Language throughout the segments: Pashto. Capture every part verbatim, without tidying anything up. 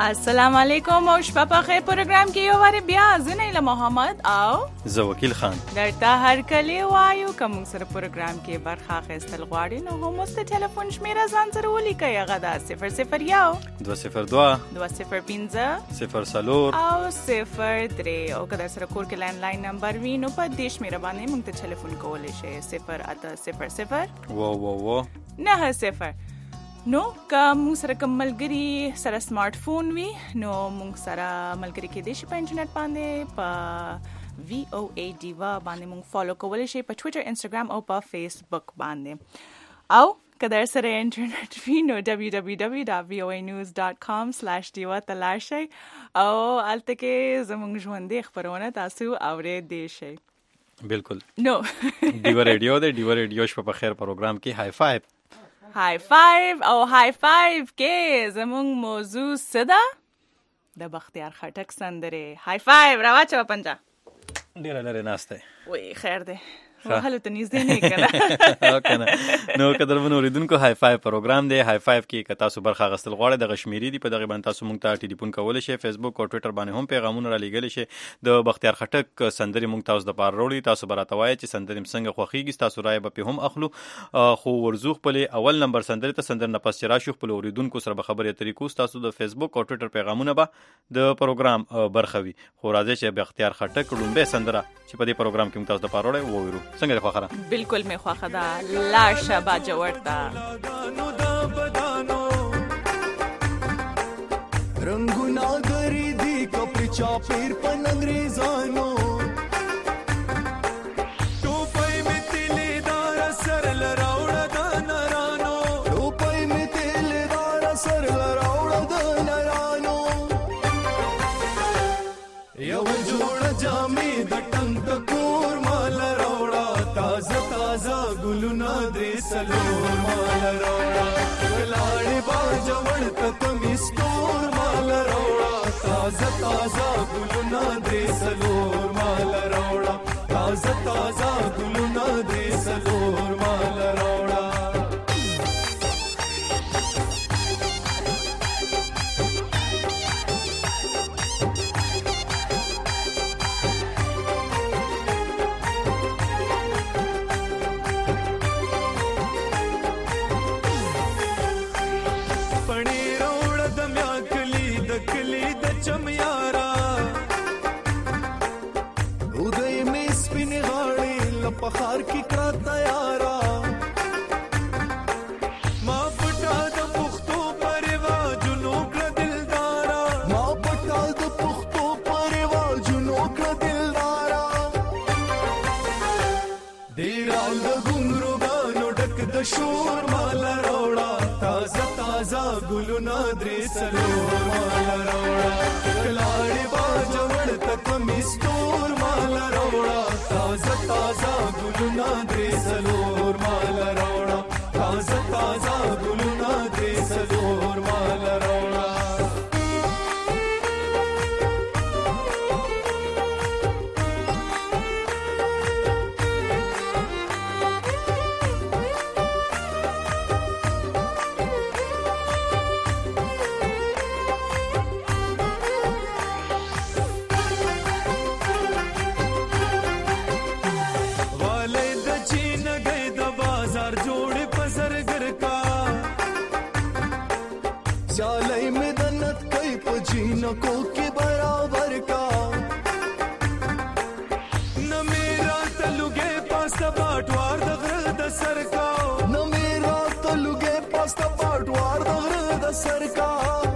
السلام علیکم او شپه په خیر پروګرام کې یو واره بیا زنیله محمد او زه وکیل خان درته هر کلی وایو کوم سره پروګرام کې برخه اخیستل غواړي نو هم مست ټلیفون شمیره ځان سره ولیکئ هغه دا صفر صفر یو دوه صفر دوه دوه صفر پنځه صفر څلور او صفر درې او که در سره کور کې لینډلاین نمبر وي نو په دې شمیره باندې موږ ته ټلیفون کولی شئ صفر اته صفر صفر و و و نه صفر. نو که موږ سره کوم ملګري سره سمارټ فون وي نو موږ سره ملګري کېدای شي په انټرنیټ باندې په وی او ای ډیوا باندې موږ فالو کولی شئ په ټویټر انسټاګرام او په فیسبوک باندې او که در سره انټرنیټ وي نو دبلیو دبلیو دبلیو ډاټ وی او ای نیوز ډاټ کام سلیش ډیوا ته لاړ شئ او هلته کې زموږ ژوندۍ خپرونه تاسو اوریدی شئ. بالکل نو ډیوا ریډیو دی ډیوا ریډیو شپه په خیر پروګرام کې های فایو های فایو او های فایو کې زمونږ موضوع څه ده؟ د بختیار خټک سندرې. های فایو راواچوه پنجه. ډېره لرې ناسته وی خیر دی وهلو ته نږدې نه یې که نه. نو قدرمنو اورېدونکو های فایو پروګرام دی. های فایو کې که تاسو برخه اخیستل غواړئ دغه شمېرې دي په دغې باندې تاسو موږ ته ټلیفون کولی شئ. فیسبوک او ټویټر باندې هم پیغامونه رالیږلی شئ. د بختیار خټک سندرې موږ تاسو دپاره راوړي. تاسو به راته وایئ چې سندرې م څنګه خوښېږي. ستاسو رایه به پرې هم اخلو خو ورځو خپلې اول نمبر سندرې ته سندر نه پس چې راشو خپلو اورېدونکو سره به خبرې اترې کوو. ستاسو د فیسبوک او ټویټر پیغامونه به د پروګرام برخه وي. خو راځئ چې بختیار خټک لومبۍ سندره چې په دې پروګرام کې موږ تاسو دپاره راوړی وویرو. څنګه دې خوښه ده؟ بالکل می خوښه ده. لاشه باجوړ ده رنگونه غری دی کپړې چاپیر په انګریزانو ټوپۍ می تلې دار سر لراوړه د نرانو ټوپۍ می تلې دار سر لراوړه د نرانو یو جوړ جامې د ټنګ کور مال تازه تازه ګلونه درې څلور مال راوړه ولاړې باجوړ ته کمیس تور مال راوړه تازه تازه ګلونه درې څلور مال راوړه تازه تازه ګلونه درې څلور مال راوړه. پخار کی کرا تیارا ما پټا د پختو پروا جنو کړ دلدارا ما پټا د پختو پروا جنو کړ دلدارا ډیر د ګونګرو غانو ډک د شور مال راوړه تازه تازه ګلونه درې څلور مال راوړه کلاړې باجوړ ته کمیس تور مال راوړه تازه تازه ګلونه درې څلور مال راوړه تازه تازه ګلونه درې څلور مال راوړه. को के बराबर का न मेरा तलुगे पास्ता बाटवार द घर द सर का न मेरा तलुगे पास्ता बाटवार द घर द सर का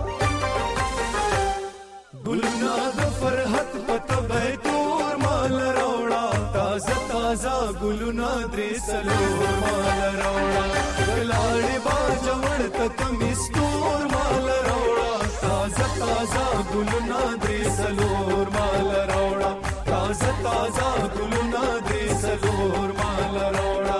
गुलना द फरहत पत बैतूर माल रोड़ा ताजा ताजा गुलना द्रे सलोर माल रोड़ा लाड़ी बाजवड़ तक मिस्तूर माल रोड़ा ताजा ताजा गुलना द्रे सलोर माल रोड़ा ताजा ताजा गुलना द्रे सलोर माल रोड़ा.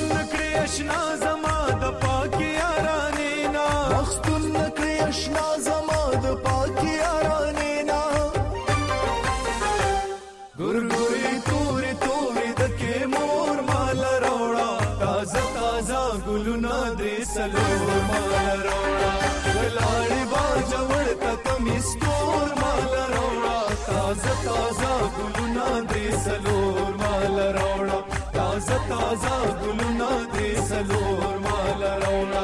نکړې اشنا زما د پاکي یارانې نا مختون نکړې اشنا زما د پاکي یارانې نا ګورګوري تورې تورې د کې مور مال راوړه تازه تازه ګلونه درې سلور مال راوړه ولاړې باجوړ ته کمیس تور مال راوړه تازه تازه ګلونه درې سلور مال راوړه تازه تازه ګلونه درې سلور مال راوړه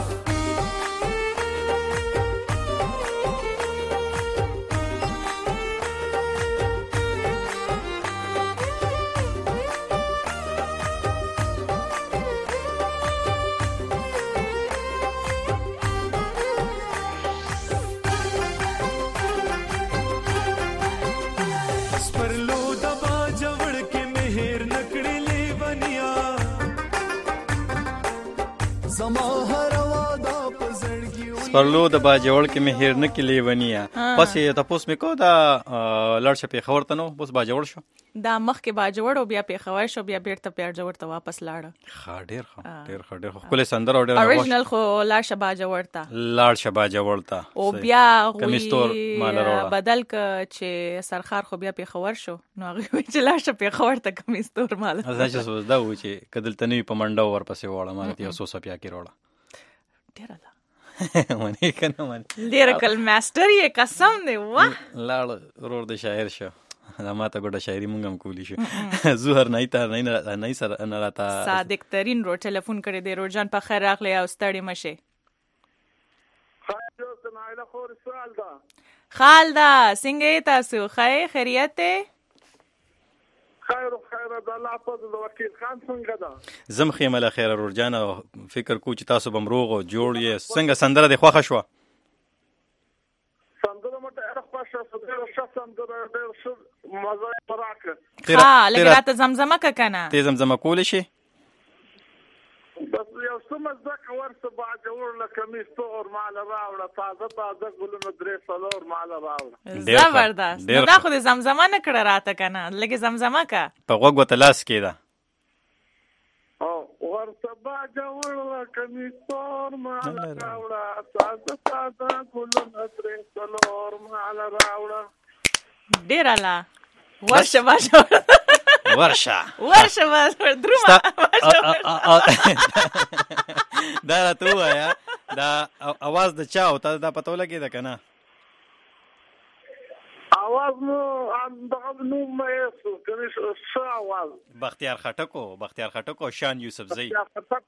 سپرلو د باجوړ کې مې هیر نه کې لیونیا پس یې تاسو مې کو دا لړ شپې خبر ته نو بس باجوړ شو دا مخ کې باجوړ او بیا پیښور شو بیا بیرته پیړجوړ ته واپس لاړ ښه ډیر ښه ډیر ښه ډیر ښه کله سندر او ډیر اوریجنل خو لاړ شبا جوړ ته لاړ شبا جوړ ته او بیا کمیستور مال راوړه بدل ک چې سرخار خو بیا پیښور شو نو هغه چې لاړ ش پیښور ته کمیستور مال زه چې سوچدا و چې کدل تنوي په منډه ور پسې وړه مانه یو سو سپیا کې وړه ډیر الله ونی کنه من لیریکل ماستر یې قسم دی واه لاړ ورور د شاعر شو دا ماته ګډه شاعري مونږ هم کولی شو زهر نه تا نه نه سره نه راته صادق ترين رو ټلیفون کړی دی روجان په خیر راغلی او ستړي مشه خاله سمایله خور سوال دا خالدا څنګه تاسو خیر خیریت خیر خیر د الله په د وکیل خان څنګه دا زم خیمه خیر روجان فکر کو چې تاسو بمروغ او جوړ یې څنګه سندره د خوښه شو سندره مته ارخ پاشه سندره شخص سندره ډېر ښه مزه پراکه ها لګراته زمزمه ک کنه ته زمزمه کول شي بس یو سم زکه ورته باجوړ لکه می ستور مال راوړه تازه تازه ګلونه درې سلور مال راوړه زبردست نو دا خو د زمزمه نه کړه راته کنه لګي زمزمه کا په غوږ وته لاس کېده او ورته باجوړ لکه می ستور مال راوړه تازه تازه ګلونه درې سلور مال راوړه ډیر الله ورشه باجوړ ورشه ورشه باجوړ دروما دا راته وایا دا आवाज د چا او ته دا پته ولګی دا کنه आवाज نو اندغه نو مې څه کني څه आवाज بختیار خټکو بختیار خټکو شان یوسف زئی مو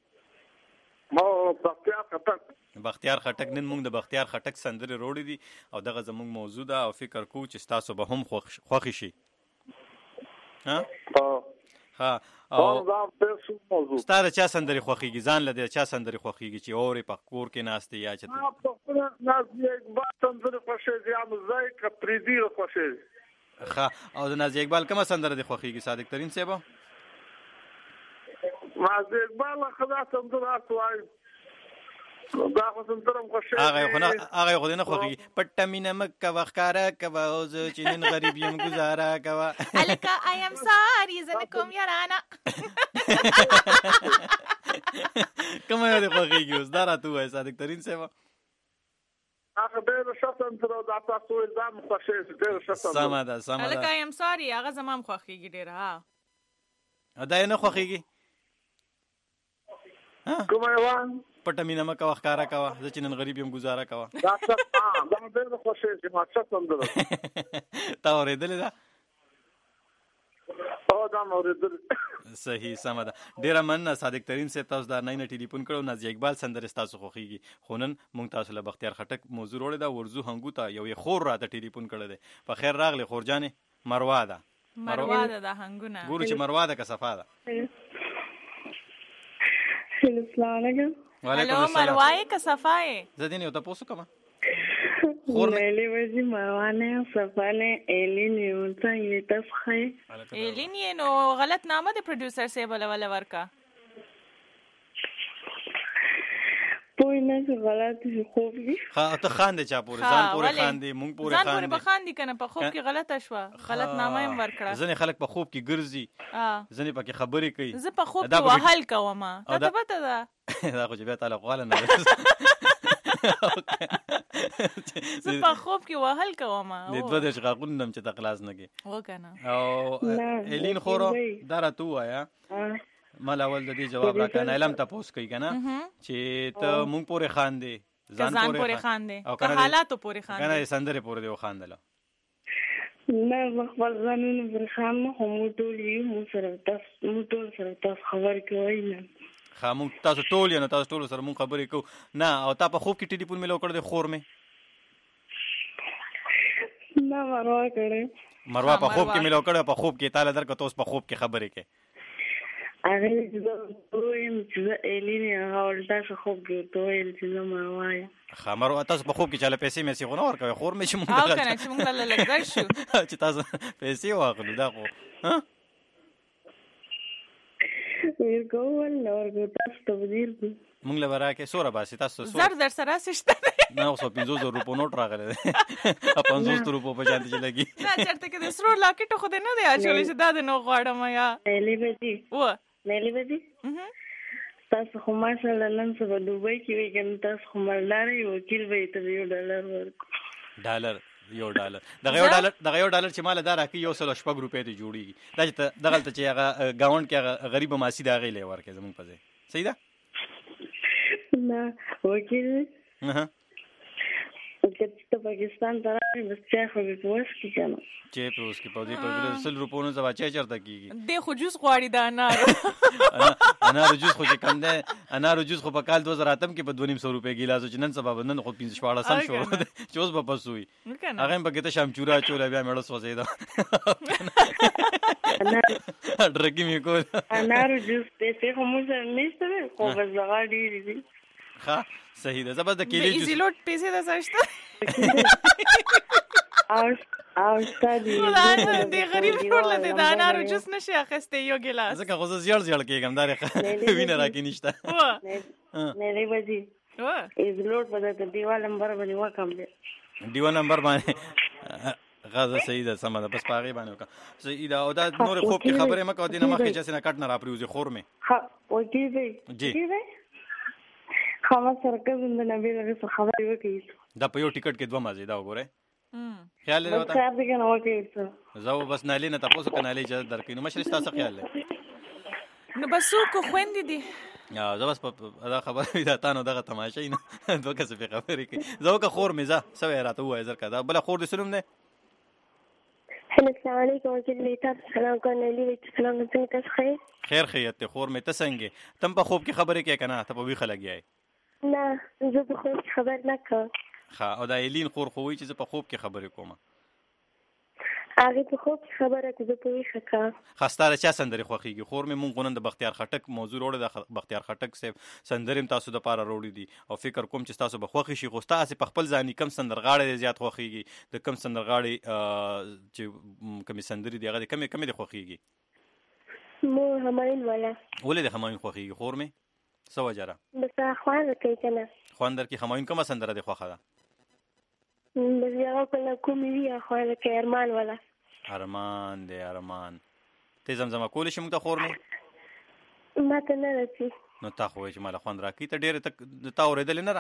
بختیار خټک بختیار خټک نن موږ د بختیار خټک سندرې روړې دي او دغه زموږ موضوع ده او فکر کو چې تاسو به هم خوښ شي ها ها او ستاره چا سندري خوخيږي ځان لده چا سندري خوخيږي چې اوري په کور کې ناشته یا چې نازي اقبال سندري خوښيږي یا مزای کپریدي خوښيږي ها او د نازي اقبال کومه سندره دي خوخيږي صادق ترين صاحب نازي اقبال خدا سندره توای دا خو سندرم خوښيږي هغه خو نه هغه خو نه خوخيږي پټه مینه مکه وخاره کوا او چې نن غریب یم گزاره کوا الکا I am sorry زنکم یارانا کومه یو خوخيږي اوس دا راته وای صادق ترين صاحب هغه ډېر ښه سندره دا تاسو الزام خوښيږي ډېر ښه سندره سم ده سم ده الکا I am sorry هغه زمام خوخيږي ډېر ها دا نه خوخيږي کومه یو پټه مینه مکه وخاره کوا زه چې نن غریب یم گزاره کوا دا څه ها دا ډېر خوښيږي ما څه سندره تا اورېدلې ده او دا اورېدل صحیح سم ده ډیره مننه صادق ترين صاحب تاسو دا نه ټلیفون کړو نازي اقبال سندره تاسو خوخيږي خونن مونږ تاسو له بختیار خټک موضوع وروړه دا ورزو هنګو ته یو خور راته ټلیفون کړی دی په خیر راغلی خورجانې مروا ده مروا ده د هنګونه ګورو چې مروا ده که صفا ده السلام علیکم هلو مروای که صفای زه دې نه یو تاسو کوم ملی وجی مروانه صفانه ایلین یو څنګه تاسو ښه ایلین یې نو غلط نامه د پروډوسر سی بل ول ورکا پوه وای نه څه غلط شي خوب کې. ها ته خاندې چا پورې ځان پورې خاندې مونږ پورې ځان پورې خاندې به خاندې کنه په خوب کې غلطه شوه غلط نامه یې ورکړه. ځینې خلک په خوب کې ګرځي ځینې پکې خبرې کوي. زه په خوب کې وهل کوم تا ته پته ده دا خو چې بیا تعالی غواله نه زه په خوب کې وهل کوم د دوه دېرش غاښونه هم چې ته خلاص نه کې و کنه. او ایلین خورو دا راته ووایه مال اول د دې جواب راکړه علم تپوس کوي کنه چې ته مونږ پورې خاندې ځان پورې خاندې که حالاتو پورې خاندې کنه سندرې پورې دی وخاندله. نه خپل ځانونه پورې خاندم خو موږ ټول یو موږ سره تاسو موږ ټول سره تاسو خبرې کوئ نه ښه موږ تاسو ټول یو نو تاسو ټولو سره مونږ خبرې کوو نه او تا په خوب کې ټلیفون مې لوکړ دی خور مې نه مروه کړې مروه په خوب کې مې لوکړ په خوب کې تعالی درکړه ته اوس په خوب کې خبرې کوې هغه چې زه ووایم چې زه ایلین یم هغه ورته تاسو خوب کې ورته وویل چې زه مروه یم. ښه مروه تاسو په خوب کې چاله پیسې میسې خو نه ورکوئ خور مې چې مونږ او که نه چې مونږ دله لږ ګډ شو چې تاسو پیسې واخلو دا خو ورکو ول نه ورکو تاسو ته به ډېر کړو مونږ له به راکړې څوره باسې تاسو زر در سره هسې شته نه اوس پنځوس زره روپو نوټ راغلی دی پنځوس روپو په شانتې چې لګي نه چېرته کې د سرو لاکټ خو دې نه دی اچولی چې دا دې نه غواړم یا نیلي بجي و نیلي بجي تاسو خو ماشاءالله نن سبا دوبۍ کې وي کنه تاسو خو مالدار یې وکیل به یې ته یو ډالر ورکړو ډالر یو ډالر دغه یو ډالر دغه یو ډالر چې مال دا راکړي یو سل شپږ روپۍ ته جوړېږي دا چې دغلته چې هغه ګاونډ کې هغه غریب ماسي د هغې لی ورکړې زمونږ په ځای صحیح ده نه وکیل که ته پاکستان ته راغلې بس چای خو به په وس کې که نه چای په وس کې په دې په سل روپو نه سبا چای چېرته کېږي دی خو جوس غواړي د انارو انارو جوس خو چې کم دی انارو جوس خو په کال دوه زره اتم کې په دوه نیم سوه روپۍ ګیلاس و چې نن سبا به نن خو پنځه شپاړسم شروع دی چې اوس به پس وي هغه هم پکې ته شمچوره اچولی بیا مېړه سوځېده ډرګي مې کول انارو جوس پیسې خو موږ سره نشته دی خو بس دغه ډېرې دي ښه صحیح ده زه بس د کیلې جوس ایزي لوډ پیسې در سره شته او ستا دي د غریب ټوله دی د انارو جوس نشي اخیستی یو ګیلاس ځکه خو زه زیړ زیړ کېږم دا وینه راکې نشته نیلې بجي ایزي لوډ به درته دیوال نمبر باندې وکړم دی دیوال نمبر باندې غازه صحیح ده سمه ده بس په هغې باندې وکړه صحیح ده او دا نورې خوب کې خبرې مه کوه دې نه مخکې چې هسې نه کټ نه راپرېوځي خور مې وکیل دی جی خامه سره کزم د نبي هغې څه خبرې وکړي دا په یو ټکټ کې دوه مزې دا وګورئ خیال دی ورته خیال دی که نه وکړي څه زه بس نالې نه تپوس وکړه نالې اجازت درکوي نو مشرې ستا څه خیال دی نو بس څوک خویندې دي زه بس دا خبره وي دا تا نو دغه تماشه وي نو دوه کسې پرې خبرې کوي زه وکړه خور مې ځه څه وایې راته ووایه زر که دا بله خور دې څه نوم دی هلو السلام علیکم وکیل دی تاسو سلام کوم نلی وایي سلام څنګه تاسو ښه خیر خیریت دی خور مې ته څنګه تم په خوب کې خبرې کوې که نه ته په ویښه لګیا یې نه زه په خوب کې خبر نه کوم ښه او دا ایلین خور خو وایي چې زه په خوب کې خبرې کوم هغې په خوب کې خبره کړه زه په ویښه کوم ښه ستا د چا سندرې خوښېږي خور مې مونږ نن د بختیار خټک موضوع راوړې ده بختیار خټک صاحب سندرې هم تاسو دپاره راوړي دي او فکر کوم چې ستاسو به خوښې شي خو ستاسې په خپل ځاني کم سندرغاړی دی زیات خوښېږي د کم سندرغاړي چې کمې سندرې دي هغه د کمې کمې دې خوښېږي مو همایون والا ولې د همایون خوښېږي خور مې څه وجه ده بس هغه خوند کوي که نه خوند درکړي همایون کومه سندره دې خوښه ده بس هغه کله کومې وي هغه خوند کوي ارمان والا ارمان دی ارمان ته زمزمه کولی شي موږ ته خور مې ما ته نه رسي نو تا خو وایې چې ماله خوند راکوي ته ډېرې تا اورېدلې نه ده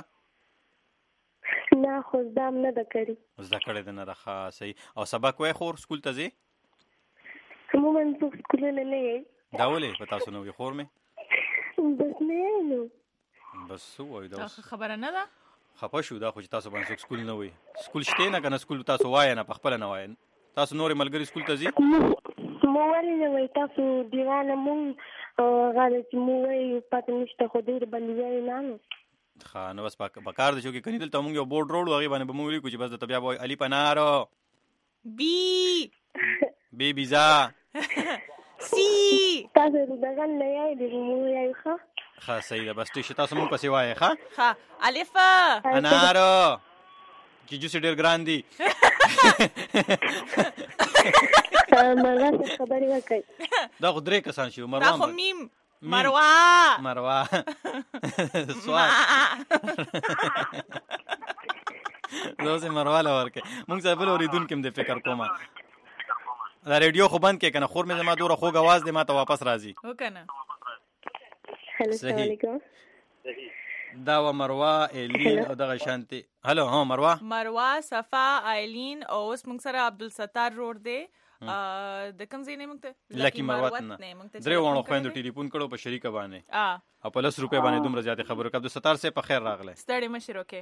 نه خو زده هم نه ده کړې زده کړې ده نه ده ښه صحیح او سبق وایې خور سکول ته ځې عموما څوک سکولونه نه یې دا ولې په تاسو نه وي خور مې بس نه یې نو بس څه وایو دا خبره نه ده خفه شو دا خو چې تاسو باندې څوک سکول نه وایي سکول شته نه که نه سکول تاسو وایه نه په خپله نه وایه تاسو نورې ملګري سکول ته ځي مو ولې نه وایي تاسو دیوانه مونږ هغه چې مو وایي پته نشته خو ډېر باندې وایي نه نو ښه نو بس په کار ده چې وکړي کني دلته مونږ یو بورډ راوړو هغې باندې به مونږ ولیکو چې بس درته بیا به وایي الف انارو بی بی بیزا سی تاسو دغه نه یایي د مو یایي ښه ښه صحیح ده بس ټیک شه تاسو مونږ پسې وایئ ښه ښه الف انارو چې جوسې ډېر ګران دي مرغه خبرې وکړئ دا خو درې کسان شي دا خو میم مروه مروه سواد زه مروه لورکه مونږ څه بل اوریدونکو هم د فکر کومه دا ریډیو خو بند کې کنه خور مې زما دوره خوږ आवाज دې ما ته واپس راځي وکنه هلو السلام علیکم دا و مروه ایلین او دغه شانتي هلو ها مروه مروه صفا ایلین او اوس موږ سره عبدالستار روډ دی د کوم ځای نه موږ ته لکی مروت نه درې وانه خويندو ټلیفون کړو په شریکه باندې ا او په لس روپے باندې دومره زیات خبرو کړو عبدالستار سے په خیر راغله ستړي مشرو کې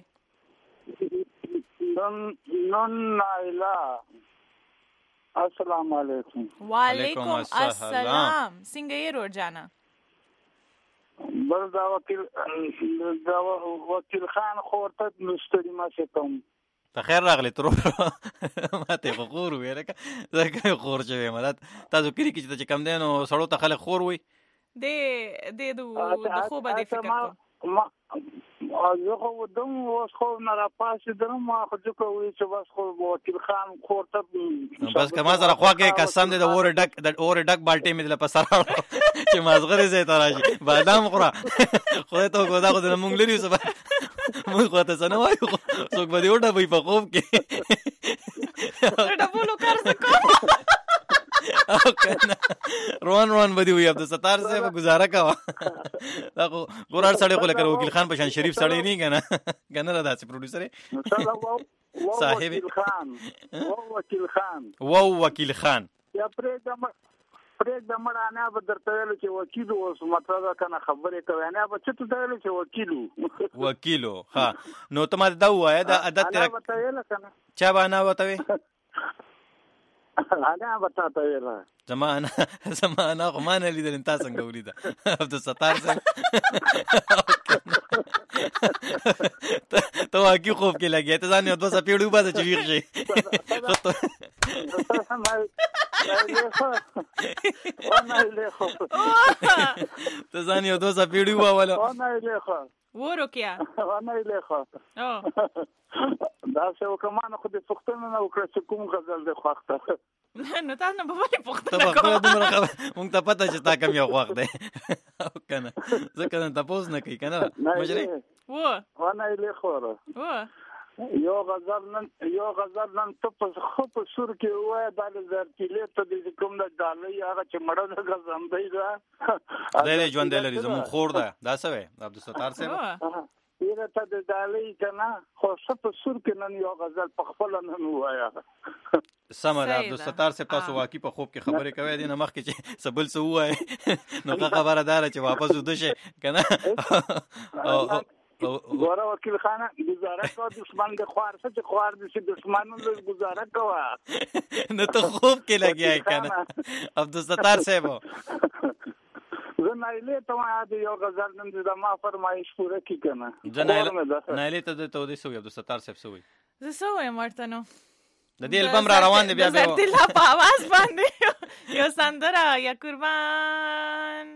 نن نن نایلا السلام علیکم وعلیکم السلام څنګه یې روزانه بل دا وکیل دا وکیل خان خورته مستری ما شتم په خیر راغلی تر ماته خور وې راکه زکه خور شوی مدد تاسو کړي چې چې کم دینو سړو ته خلک خور وي د د د خو به د فکر کوم زه خو دم اوس خو نه را پاسې درم ما خو ځکه وی چې بس خو وکیل خان خورته بس کما سره خواږه قسم دې د اور ډک د اور ډک بالټي مې د پسراړو چې مازغره زه ته راشي بادام خورا خو ته کو دا خو د مونږ لري سبا مونږ خو ته څنګه وایو څوک به وډه وي په خوب کې ډډه بولو کار وکړه روان روان بدی وي عبدالستار سے گزاره کا دا خو ګورار سړی خو لکه وکیل خان پشان شریف سړی نه کنه کنه را داسې پروډوسر صاحب خان وو وکیل خان وو وکیل خان یا پرې د پرې د مړانه به درته ویل چې وکیل اوس مطلب کنه خبرې کوي نه به چې ته ویل چې وکیلو وکیلو ها نو ته ما دا وایې دا عادت تر چا باندې وتوي انا بتاته ویلا زمانہ زمانہ خو مان لیدل تاسو څنګه ولیدا عبدالستار سے ته واقعي خوب کې لګیا ته ځان یو دوه سپیړو بازه چويخ شي ته ځان یو دوه سپیړو واوله ورو کیا انا لیکه او دا څه وکمانه خو د پښتون نه وکړه چې کوم غزل د خوښته نو تاسو نه به ولې پښتون ته په دومره مونږ ته پته چې تا کوم یو وخت دی او کنه ځکه ته تاسو نه کوي کنه مجري و انا لیکه و یو غزل نن یو غزل نن ته په خو په سور کې وای د زرتیلې ته د کوم د ډالۍ هغه چې مړه د غزم دی دا دې ژوند لري زمون خور ده دا څه وای عبدالستار صاحب یره ته د ډالۍ کنه خو څه په سور کې نن یو غزل په خپل نن وایا سمه ده عبدالستار صاحب تاسو واقعي په خوب کې خبرې کوي دي نه مخ کې چې سبل څه وای نو خبره دار چې واپس ودشه کنه ګوره وکیل خانه گزاره کو دشمن د خوار څه چې خوار دي چې دشمنو له گزاره کوا نو ته خوب کې لګیا کنه عبدالستار صاحب زه نایله ته ما یو غزل نن د ما فرمایش پوره کی کنه نایله ته ته د سوې عبدالستار صاحب سوې زه سوې مرتنو د دې البم را روان دی بیا بیا د لا په आवाज باندې یو سندره یا قربان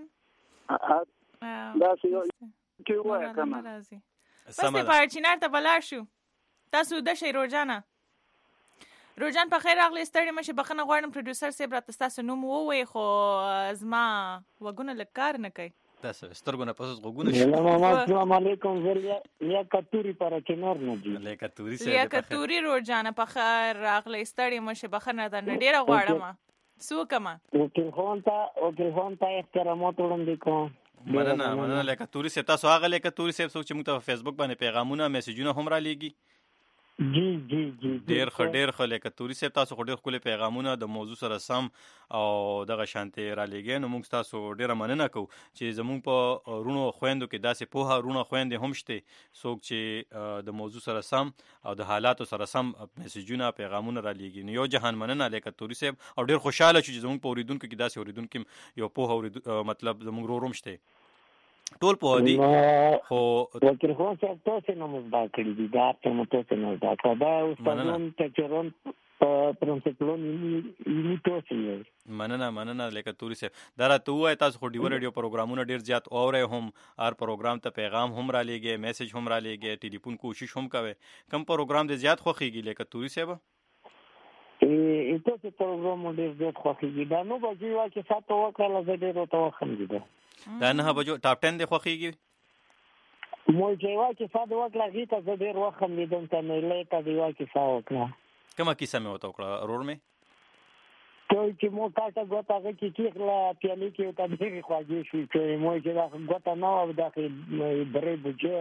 دا یو کې وای کنه بس په پارچینار ته بلار شو تاسو د شي روزانه روزان په خیر راغلی ستړي مشه بخنه غواړم پروډوسر صاحب راته تاسو نوم ووي خو ازما وګونه لکار نه کوي تاسو سترګونه پسوس غوګونه السلام علیکم زریا یا کتوري پر کینار نه دی له کتوري سره یا کتوري روزانه په خیر راغلی ستړي مشه بخنه ته ډیره غواړم سو کما وکیل خان ته وکیل خان ته احترامات وړاندې کوم مننه مننه لکه توري سه تاسو هغه لکه توري سه څوک چې موږ ته په فیسبوک باندې پیغامونه میسجونه هم را لېږي جی جی جی ډیر خ ډیر خ لکه توري سه تاسو خو ډیر خپل پیغامونه د موضوع سره سم او دغه شانتي را لېږي نو موږ تاسو ډیر مننه کوو چې زموږ په رونو خويندو کې داسې پوها رونو خويندې هم شته څوک چې د موضوع سره سم او د حالاتو سره سم میسجونه پیغامونه را لېږي نو یو جهان مننه لکه توري سه او ډیر خوشاله چې زموږ په اوریدونکو کې داسې اوریدونکو یو پوها مطلب زموږ روم شته ټول په دي خو وکیل خو تاسو نه مزدا کړی دي دا ته مو تاسو نه دا دا استادون ته چرون پرنسپلون یې تاسو یې مننه مننه لکه توري سه دا راته وای تاسو خو ډیو ریډیو پروګرامونه ډیر زیات اورئ هم هر پروګرام ته پیغام هم را لېږي میسج هم را لېږي ټلیفون کوشش هم کوي کم پروګرام دې زیات خوخيږي لکه توري سه ای تاسو پروګرام ډیر زیات خوخيږي دا نو به چې واکه ساتو وکړه زه ډیر ته وخم دي دا نه بجو ټاپ ټن دی خوخیږي مو چې وا کې فاد وکړه غیته زه ډیر وخت هم لیدم ته نه لیته دی وا کې فا وکړه کومه کیسه مې وته وکړه رور مې ته چې مو کاټه غوته کې کیخلا پیالي کې ته ډیر خواږي شو چې مو چې دا غوته نه و دا کې درې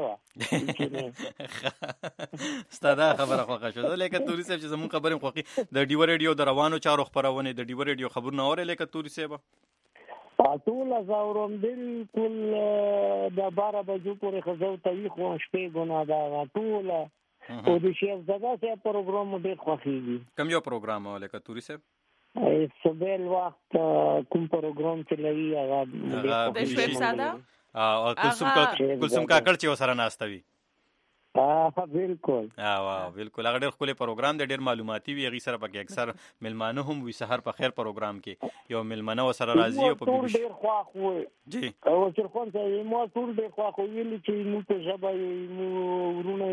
بجو ستاده خبره خوښه شو لکه توري صاحب چې زمون خبرې خوخي د ډیو ریډیو د روانو چارو خبرونه د ډیو ریډیو خبرونه اورې لکه توري صاحب ټول زاورم بالکل د بارہ بجو پورې خزو ته خو شپې ګنا دا ټول او د شیف زدا سه پروګرام ډیر خوخيږي کوم یو پروګرام لکه توري صاحب صبح وخت کوم پروګرام چلوي هغه د شیف زدا او کلثوم کلثوم کاکړ چې وسره ناستوي ها بالکل ها واه بالکل هغه ډېر خپل پروګرام د ډېر معلوماتي وي غي سره پکې اکثر ملمانه هم وي سحر په خیر پروګرام کې یو ملمانه وسره راځي او په ټول ډېر خواخ وي جی او چې خون ته مو ټول ډېر خواخ ویل چې نو په ژبه مو ورونه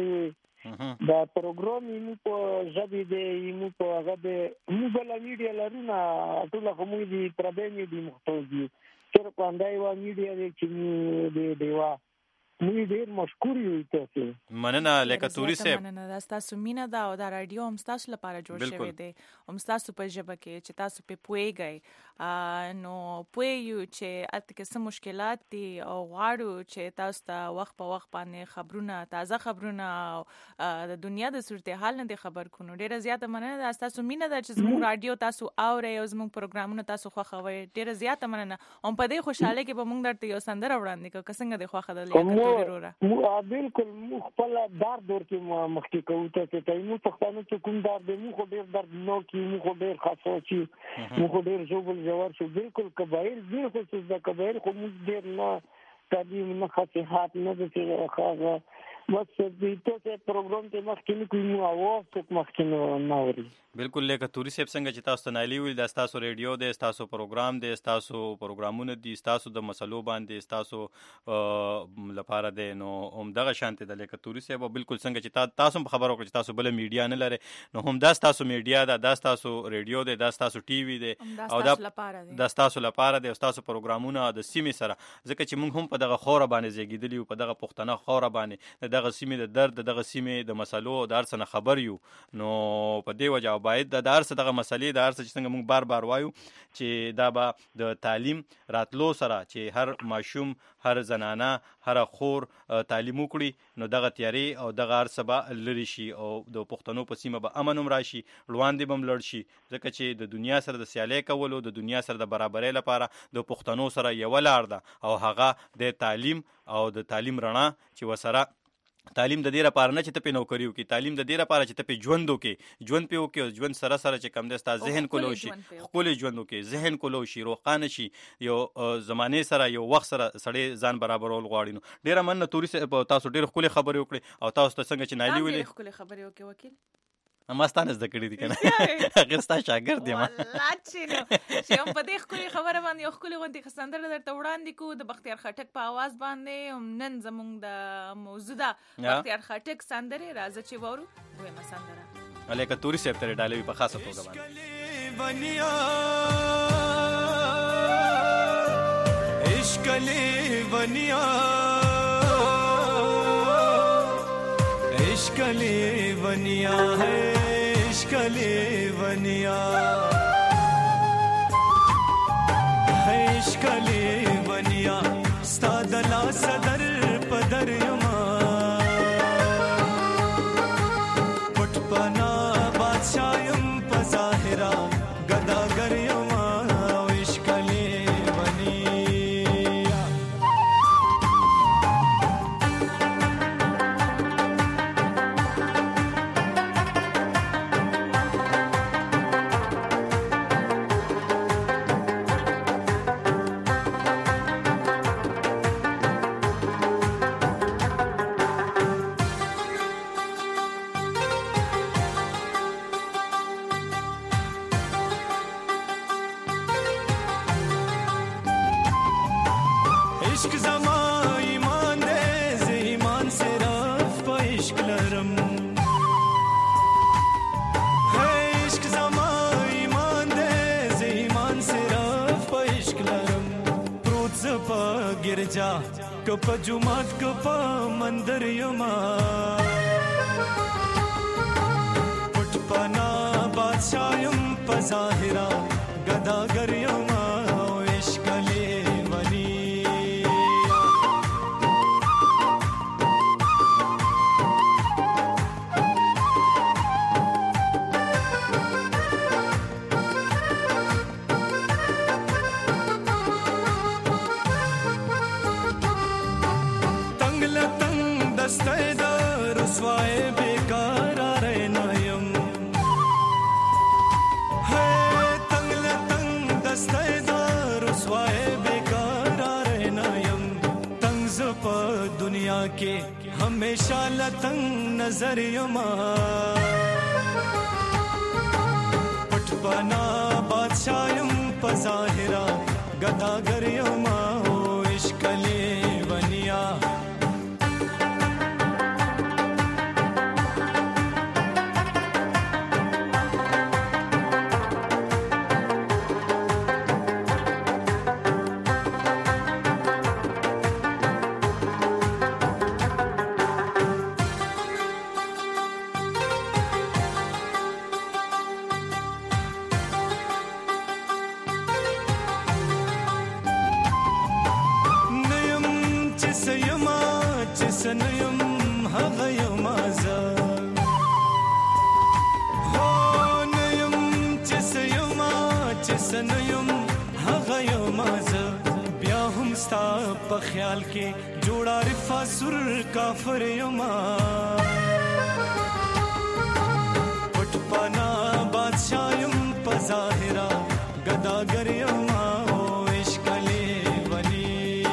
دا پروګرام یې په ژبه دی مو په هغه دی مو بل میډیا لرونه ټول هم دي پردې دي مختلف دي تر پاندای و میډیا دی چې دی دیوا مې ډیر مشکور یو تاسو مننه لکه توري صاحب مننه دا تاسو مینا دا او دا رادیو هم تاسو لپاره جوړ شوی دی هم تاسو په ژبه کې چې تاسو په پويږئ نو پويو چې اته کې څه مشکلات دي او غواړو چې تاسو ته وخت په وخت باندې خبرونه تازه خبرونه د دنیا د صورتحال نه خبر کونو ډیره زیاته مننه دا تاسو مینا دا چې زموږ رادیو تاسو اورئ او زموږ پروګرامونه تاسو خوښوي ډیره زیاته مننه هم په دې خوشاله کې به موږ درته یو سندره وړاندې کوو څنګه د خوښه ده مو بالکل مو خپل دار دور کې مخکې کوو ته ته مو پښتنو کې کوم دار دی مو خو ډیر درد نو کې مو خو ډیر خاصو چې مو خو ډیر جوړ جوړ شو بالکل قبایل دي خو چې د قبایل خو مو ډیر نه تعلیم نه خصيحات نه د خاغه بس دې ته پروګرام ته مخکې کوم اواز څوک مخکې نه اوري بالکل لکه توري صاحب څنګه چې تاسو نالي ویل د تاسو ریډیو د تاسو پروګرام د تاسو پروګرامونه دي تاسو د مسلو باندې تاسو لپاره د نو هم دغه شانته د لکه توري صاحب بالکل څنګه چې تاسو خبرو کړئ تاسو بل میډیا نه لري نو هم د تاسو میډیا د تاسو ریډیو د تاسو ټي وي د او د تاسو لپاره د تاسو پروګرامونه د سیمې سره ځکه چې موږ هم په دغه خوره باندې زیږیدلی په دغه پښتنه خوره باندې دغه سیمې د درد دغه سیمې د مسلو د ارسنه خبر یو نو په دې وجه باید د دارس دغه مسلې د ارس چې څنګه موږ بار بار وایو چې دا به د تعلیم راتلو سره چې هر ماشوم هر زنانه هر خور تعلیم وکړي نو دغه تیاری او دغه ارس به لری شي او د پښتنو په سیمه به امن هم راشي لوان دي بم لړ شي ځکه چې د دنیا سره د سیالي کولو د دنیا سره د برابرۍ لپاره د پښتنو سره یو لار ده او هغه د تعلیم او د تعلیم رڼا چې وسره تعلیم د دې لپاره نه چې ته په نوکری وکې تعلیم د دې لپاره چې ته په ژوند وکې ژوند په وکې او ژوند سره سره چې کم دې ستا ذهن کولو شي خپل ژوند وکې ذهن کولو شي روښانه شي یو زمانه سره یو وخت سره سړی ځان برابرول غواړي نو ډیره مننه توري تاسو ډیر خپل خبرې وکړي او تاسو ته څنګه چې نالي ویلې خپل خبرې وکړي وکیل اما ستانه زده کړې دي کنه هغه ستا شاګرد دی ما والله چې نو چې هم په دې خولي خبره باندې یو خولي غونډې خسندره درته وړاندې کو د بختیار خټک په आवाज باندې نن زمونږ د موضوع ده بختیار خټک سندره راځي چې وورو دویمه سندره الیکه توري سیب ترې ډالې په خاصه توګه باندې عشق له ونیا عشق له ونیا ہے عشق له ونیا ہے عشق له ونیا ستادلا صدر پدر یما پټ پنا بادشاہ یم پظاهرا گداگر یما عشق له ونیا جا که په جومات که په مندر یما پټ پنا بادشاہ یم په ظاهرا ګداګر یما او عشق لیونی دسته د رسوای بیکار رهنا یم ہے تنگل تنگ دسته د رسوای بیکار رهنا یم تنگ ز په دنیا کې همیشه لتنگ نظر یما پټ پنا بادشاہ یم په ظاهرا ګداګر یما او عشق لیونیا سنیم هغه یم زه هو نیم چې سیم چې سنیم هغه یم زه بیا هم ستا په خیال کې جوړا رفا سر کافر یم پټ پنا بادشاہ یم په ظاهرا ګداګر یم او عشق لیونی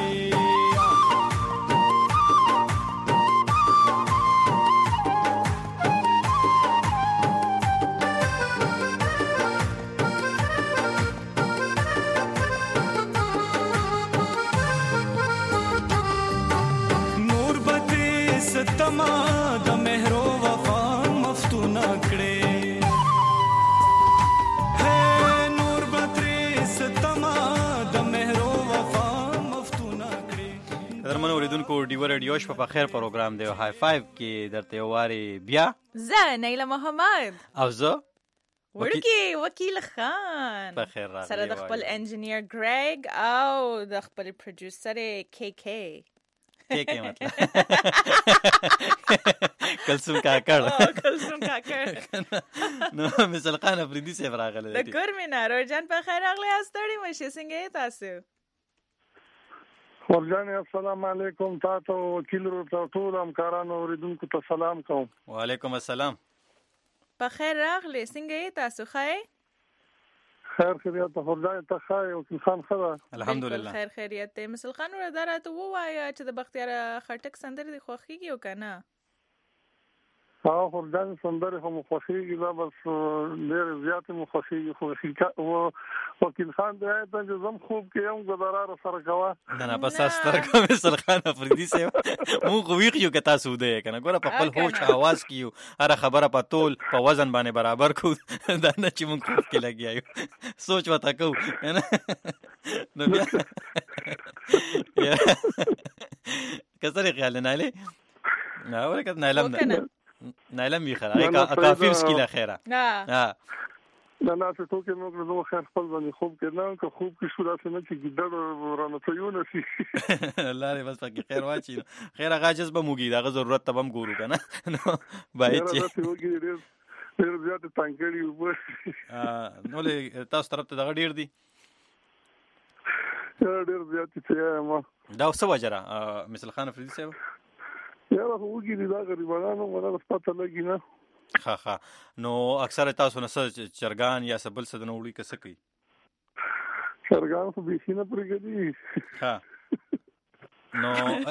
تما د مهرو وفا مفتون کړي ہے نور بدري ستما د مهرو وفا مفتون کړي. درمن اوریدونکو ډیو ریډیو شپ په خیر پروګرام دی های فایو کې درته واري بیا زه نیلا محمد او زه ورکی وکیل خان په خیر راغلی سره د خپل انجینیر ګریګ او د خپل پروډوسر کی کی کې کې مطلب کلسوم کاکړ کلسوم کاکړ نو مثال خان افریدي سیف راغله د ګرمینه روجان په خیر راغلی استړی مشه څنګه تاسو ورجان السلام علیکم تاسو وکیل ورته ټول همکارانو اوریدونکو ته سلام کوم. وعلیکم السلام. په خیر راغلی څنګه تاسو ښه خیر خیریت ته ورځای ته خای او انسان خدا الحمدلله خیر خیریت ته مثال خان ور درته ووایا چې د بختیار خټک سندره دی خوخیږي او کنه ها ورځان سندره هم خوخیږي لا بس ډېر زیات مو خوخیږي خو وکیل خان دی ته زم خوب کې هم غدارار سره کوا نه نه بس ستر کوم مثال خان افریدي سیو مو غویق یو کتا سوده کنه ګوره په خپل هوش आवाज کیو هر خبره په تول په وزن باندې برابر کو دا نه چې مونږ خوب کې لګیایو سوچ وتا کو نو بیا کسره خیال نه لې نه ورکه نه لم نایلم وی خره کافر سکیلا خیره ها نه نه څه ټوکې نو زه خیر خپل باندې خوب کې نه که خوب کې شو راځي نه چې ګډ ورانه تيونه شي الله دې بس پکې خیر واچي خیر غاجز به موګي دا ضرورت تبم ګورو کنه نو بای چې ډېر زیات تانګړي وبو نو له تاسو طرف ته دغه ډیر دي ډېر زیات چې ما دا څه وجره مثال خان افریدي صاحب یاره وګی دي دا غریبانو ولا پته لګی نه ها ها نو اکثر تاسو نه چرګان یا سبل څه نه وړي کسه کوي چرګان خو به شي نه پرګدي ها نو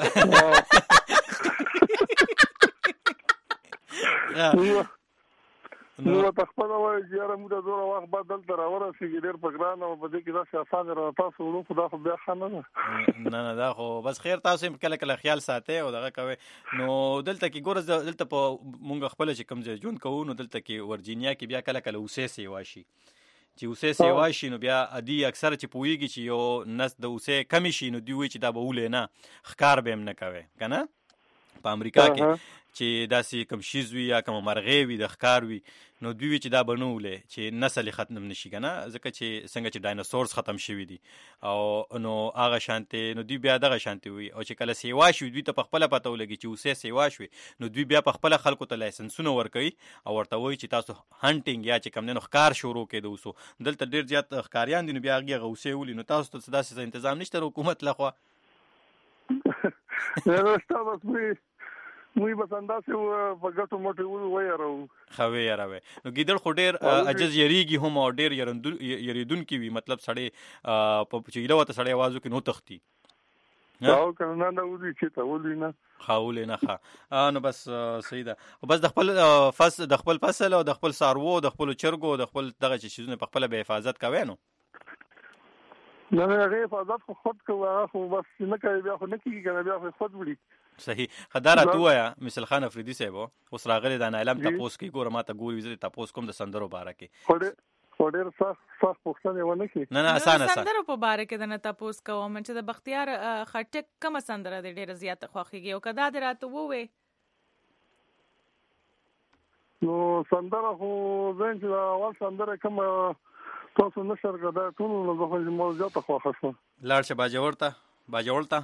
نو په خپل وای یاره موږ د زوره وخت بعد دلته راورسېږي ډېر په ګرانه او په دې کې داسې اسانه را تاسو وړو خو دا خو بیا ښه نه ده نه نه دا خو بس خیر تاسو هم کله کله خیال ساتئ او دغه کوئ نو دلته کې ګوره دلته په مونږ خپله چې کوم ځای ژوند کوو نو دلته کې ورجینیا کې بیا کله کله اوسې سیوا شي چې اوسه سیوا شي نو بیا ادي اکثر چې پويږي چې یو نس د اوسه کمی شي نو دی وی چې دا به ولې نه ښکار به هم نه کوي کنه په امریکا کې چې داسې کم شیز وي یا کم مرغې وي د ښکار وي نو دوی وی چې دا بنولې چې نسل ختم نشي کنه ځکه چې څنګه چې ډایناسورز ختم شوي دي او نو هغه شانته نو دوی بیا دغه شانته وي او چې کله سیوا شي دوی ته په خپل پته ولګي چې اوسه سیوا شي نو دوی بیا په خپل خلکو ته لایسنسونه ورکوي او ورته وایي چې تاسو هانټینګ یا چې کم نه ښکار شروع کړئ اوسو دلته ډیر زیات ښکاریان دي نو بیا هغه اوسه ولي نو تاسو ته داسې تنظیم نشته حکومت لخوا نه تاسو موږ به څنګه په ګټو موټي وایرو خوي راوي نو ګیدړ خو ډیر عجز یریږي هم او ډیر یریدون کی وي مطلب سړی په چیله وته سړی आवाज وکړي نو تختی او کنه نه ودی چې ته ولې نه خاول نه ښه نو بس صحیح ده بس د خپل فصل د خپل فصل او د خپل سارو د خپل چرګو د خپل دغه چیزونه په خپل به حفاظت کوي نو نه نه غي حفاظت خو خود کوه خو بس نه کوي بیا خو نه کیږي کنه بیا خود وړي صحیح خدارات وایا مثل خان افریدی صاحب اوس راغلی د علم تاسو کې ګوره ماته ګوري وزت تاسو کوم د سندرو باره کې خوري صح صح پښتنه ونه کی نه نه اسانه اسانه سندرو په باره کې د نه تاسو کوم چې د بختیار خټک کوم سندره د ډیر زیات خوخيږي او کدا دراته وې نو سندره خو زين چې اول سندره کوم تاسو نشر غدا ټول نو زه خو موضوع ته خوښه شو لاړ شه باجوړتا باجوړتا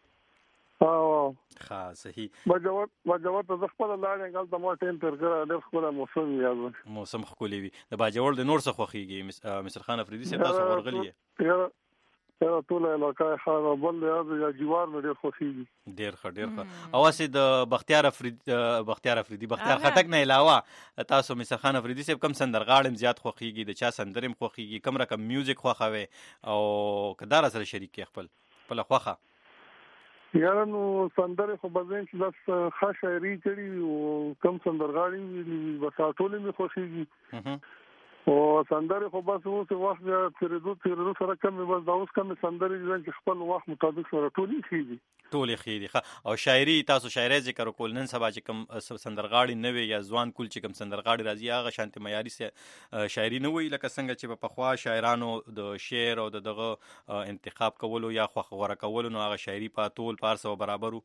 او ښه صحیح باجوړ باجوړ ته خپل لاړې غل د مو ټیم پر کړه د خپل موسم یاد موسم خولي وي د باجوړ د نور څخه خوخيږي مستر خان افریدی صاحب تاسو ورغلی یا یا ټول علاقه خان بل یا جوار مې ډیر خوخيږي ډیر ښه ډیر ښه اواسه د بختیار افریدی بختیار افریدی بختیار خټک نه علاوه تاسو مستر خان افریدی صاحب کم سندرغاړم زیات خوخيږي د چا سندرم خوخيږي کم رقم میوزیک خوخوي او کدار سره شریک خپل خپل خوخه یاره نو سندره خو بزین چې بس ښه شاعري کړي او کم سندرغاړي بس ټولې مې خوښيږي او سندره خو بس اوس وخت تیرېدو تیرېدو سره کم بس دا اوس کم سندره چې خپل وخت مطابق سره ټولې خېږي ټولې خېږي او شاعري تاسو شاعري ذکر کول نن سبا چې کم سندرغاړي نه وي یا ځوان کول چې کم سندرغاړي راځي هغه شانتي معیاري شاعري نه وي لکه څنګه چې په خوا شاعرانو د شعر او دغه انتخاب کولو یا خو غوړه کولو نو هغه شاعري په ټول پارسو برابرو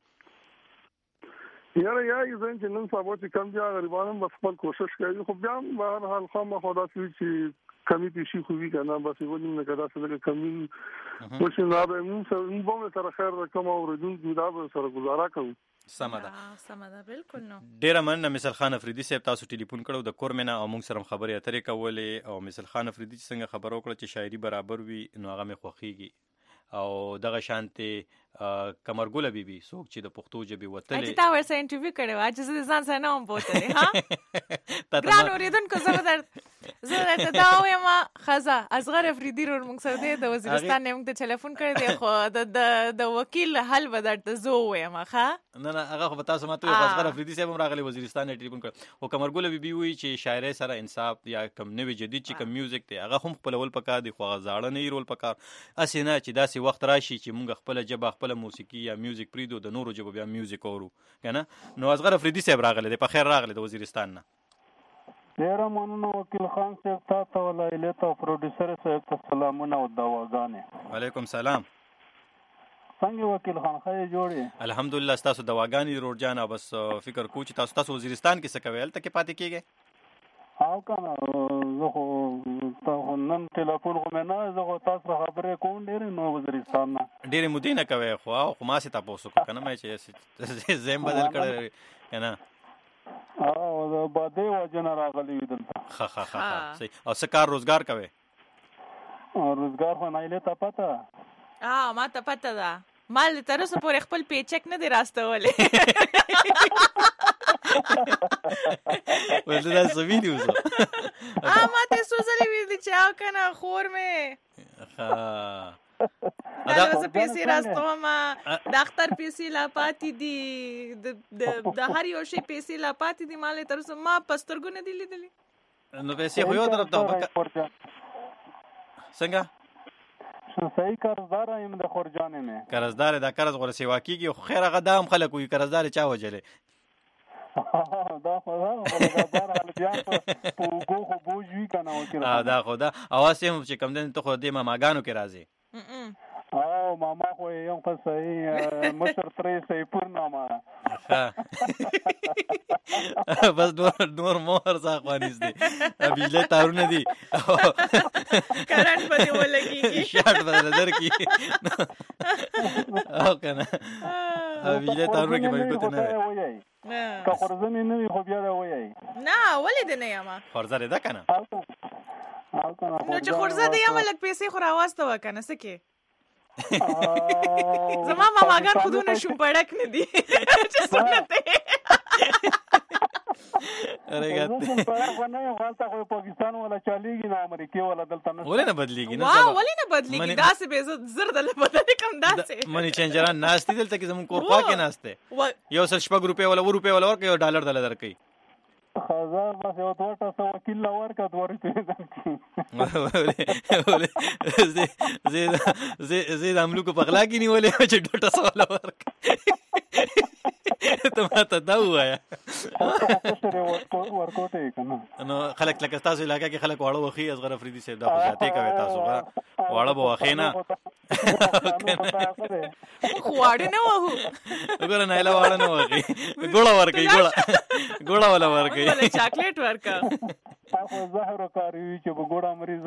یاره یا یزن چې نن سبا چې کم بیا غریبانو بس خپل کوشش کوي خو بیا بهر حال خامہ خدا سوي چې کمی پیشي خو وی کنه بس ولې نه کدا څه کمی وښه نه به موږ به سره خیر کوم او ردون دا به سره گزاره کوو سمه ده سمه ده بالکل نو ډیر مننه مثال خان افریدی صاحب تاسو ټلیفون کړو د کورمنه او موږ سره خبرې اترې کولې او مثال خان افریدی څنګه خبرو کړ چې شاعري برابر وي نو هغه مې خوخيږي او دغه شانتي کمرګوله بیبي څوک چې د پښتو ژبې وتلې اته تا ورسره انټرویو کړو چې زه ځان سره نه وم بوتلې ها ګران اوریدونکو زه در زه درته دا وایم خزه اصغر افریدی رو موږ سره د وزیرستان نه موږ ته ټلیفون کړی دی خو د د وکیل حل به درته زه وایم ښه نه نه هغه خو تاسو ماته اصغر افریدی صاحب راغلی وزیرستان نه ټلیفون کړ او کمرګوله بیبي وی چې شاعري سره انصاف یا کم نوې جدید چې کم میوزیک دی هغه هم خپل ول پکا دی خو غزاړه نه رول پکا اسینه چې داسې وخت راشي چې موږ خپل جبه خپل موسیقي یا میوزیک پریدو د نورو جبه بیا میوزیک اورو کنه نو اصغر افریدی صاحب راغلی دی په خیر راغلی د وزیرستان نه ډیر مننه وکیل خان صاحب تاسو ولایت او پروډوسر صاحب ته سلامونه او دعاګانې وعلیکم سلام څنګه وکیل خان خیر جوړی الحمدلله تاسو دواګانې روړ جان بس فکر کو چې تاسو تاسو وزیرستان کې څه کوي تل کې پاتې کیږي او کنه زه خو تاسو نن ټلیفون کوم نه زه تاسو خبرې کوم ډیر نو وزیرستان نه ډیر مودې نه کوي خو خو ما سي تاسو کنه مې چې زم بدل کړی کنه او د باندې وجه نه راغلی دلته ها ها ها صحیح او څه کار روزګار کوي روزګار خو نه لته پته اه ما ته پته ده مال تر اوسه پورې خپل پیچک نه دی راستولې ولې دا څه ویډیو زه اه ما ته سوزلې ویل چې او کنه خور مې ها دا څه پیسې راستوما د اختر پیسې لا پاتې دي د د هر یو شی پیسې لا پاتې دي مال تر اوسه ما پسترګو نه دی لیدلې نو پیسې خو یو طرف ته څنګه صحیح قرضدار یم د خورجانې مې قرضدار دا قرض غوړ سیوا کیږي خو خیر هغه دام خلک وي قرضدار چا وجلې دا خو دا ولګار حال بیا په وګو خو بوجوي کنه وکړه دا خو دا اواز هم چې کم دین ته خو دې ماماګانو کې راځي او ماما خو یو څه صحیح مشر ترې صحیح پورنامه بس نور نور مور ځاخوانیز دي بجلی تارونه دي کرنټ په دې ولګي شاټ بدل درکې او کنه بجلی تارونه کې به کوته نه وایي که خورزه مې نه وي خو بیا دا وایي نه ولې دې نه یما خورزه ده کنه نو چې خورزه دې یما لک پیسې خو راواسته وکنه سکه زما ماماګان خودونه شو پړک نه دي چې سنت ارګات پړک ونه غلطه خو پاکستان ولا چاليږي نه امریکای ولا دلته نه ولې نه بدليږي نه واه ولې نه بدليږي داسې به زړه زرد له بدل کم داسې منی چنجران ناشتي دلته کې زمون کور پاکه ناشته یو سل شپږ روپے ولا و روپے ولا ورکه یو ډالر دل درکې هزار بس یو دوټه سو وکیل لا ورکا دوه روپے درکې زه زه زه زه د املوکو په غلا کې نیولې چې ډوټه سو ولا ورکه ته ماته دا وایا ورکوټه کنه نو خلک لکه تاسو علاقې کې خلک واړه وخی اصغر افریدي صاحب دا خاطه کوي تاسو واړه به وخی نه خواړه نه وو وګوره نه لا واړه نه وخی ګوړه ورکې ګوړه ګوړه ولا ورکې ولا چاکلیټ ورکا تاسو زهر کاری چې ګوړه مریض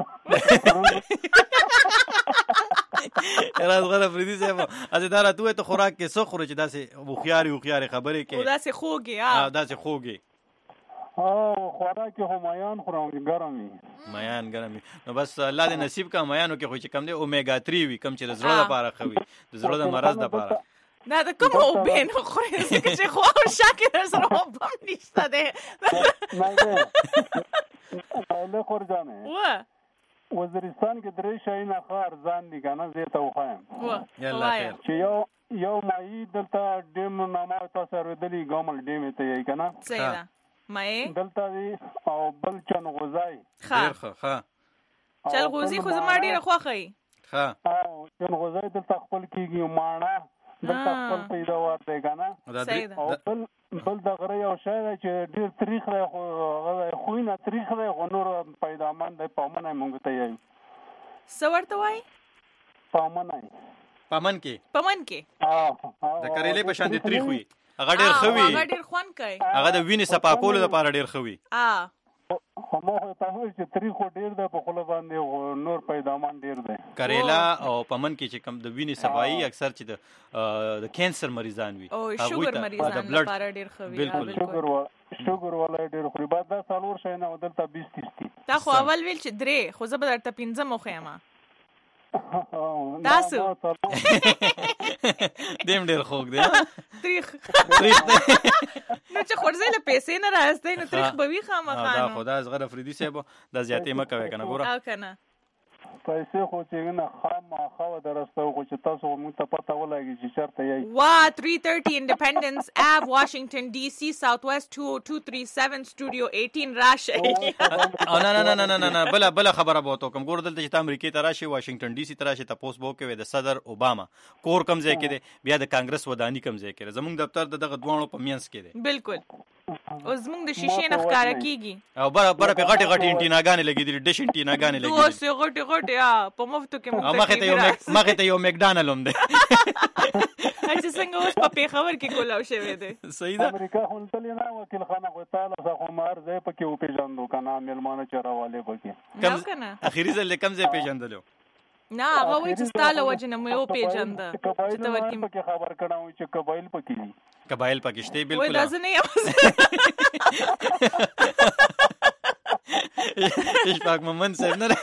راز غره فریدي صاحب اځه دا راته ته خوراک کې څو خوري چې داسې بوخياري وخياري خبرې کې داسې خوږي ها داسې خوږي او خوراک کې همایان خورم ګرمي میان ګرمي نو بس الله دې نصیب کا میانو کې خو چې کم دی اومیګا تhree وي کم چې زړه لپاره خوي د زړه د مرز لپاره دا د کوم او بین خوري چې خو شاکر سره وبم نشته ده له خورځانه و وزیرستان کې درې شای نه خار ځان دي کنه زه ته وخایم و یلا خیر چې یو یو مای دلته ډیم نامه تاسو ورودلی ګامل ډیم ته یې کنه صحیح ده مای دلته دی او بل چن غوزای خیر ښه چل غوزي خو زما ډیره خوخی ښه او چن غوزای دلته خپل کیږي ماڼه دلته خپل پیدا ورته کنه صحیح ده او بل بل د غره یو شای چې ډیر تاریخ لري خو خو نه تاریخ لري خو نور پیدا مند پامنه مونږ ته یې سورته وای پامنه پامن کې پامن کې اه د کریلې په شان دي تاریخ وي هغه ډیر خوي هغه ډیر خوان کوي هغه د وینې صفاکولو لپاره ډیر خوي اه همو ته چې تاریخ ډیر د په خپل باندې نور پیدامان ډیر دی کریلا او پمن کې چې کم د وینې صفائی اکثر چې د د کینسر مریضان وي او شوګر مریضان لپاره ډیر خوي بالکل شوګر شوګر ولا ډیر خوري بعد دا څلور شي نه دلته بیس تیس تا خو اول ویل چې درې خو زه به درته پنځه مخه یم تاسو دیم ډیر خوګ دی تاریخ نو چې خورځې له پیسې نه راځي نو تاریخ به وی خامخانو دا خدا زغره فریدي صاحب د زیاتې مکوي کنه ګوره او کنه پیسې خو چې نه خام خو درسته خو چې تاسو موږ ته پته ولګي چې شرط یې وا three thirty Independence Ave Washington D C Southwest two two three seven Studio eighteen راشه او نه نه نه نه نه بل بل خبره به تو کوم ګور دلته چې امریکای ته راشي واشنگټن ډي سي ته راشي تاسو به کوي د صدر اوباما کور کم ځای کې دی بیا د کانګرس ودانی کم ځای کې زموږ دفتر دغه دوانو په مینس کې دی بالکل او زموږ د شیشې نه ښکارا کیږي او بره بره په غټي غټي انټیناګانې لګېدلې ډش انټیناګانې لګېدلې دوه سه غټي غټي په مفتو کې مخه ته یو مخه ته یو مکډانل هم دی چې څنګه اوس په پیښور کې کولاو شوی دی صحیح ده امریکا خپل نه وکیل خانه غو تعالی څخه مار ځای پکې او پیژندو کنه ملمانه چرواله پکې کم کنه اخیری ځل کم ځای پیژندلو نه هغه وایي چې ستاله وجنه مې او پیژند چې ته ورکې پکې خبر کړم چې قبایل پکې دي قبایل پکې شته بالکل وای داسې نه یم اشفاق محمد صاحب نه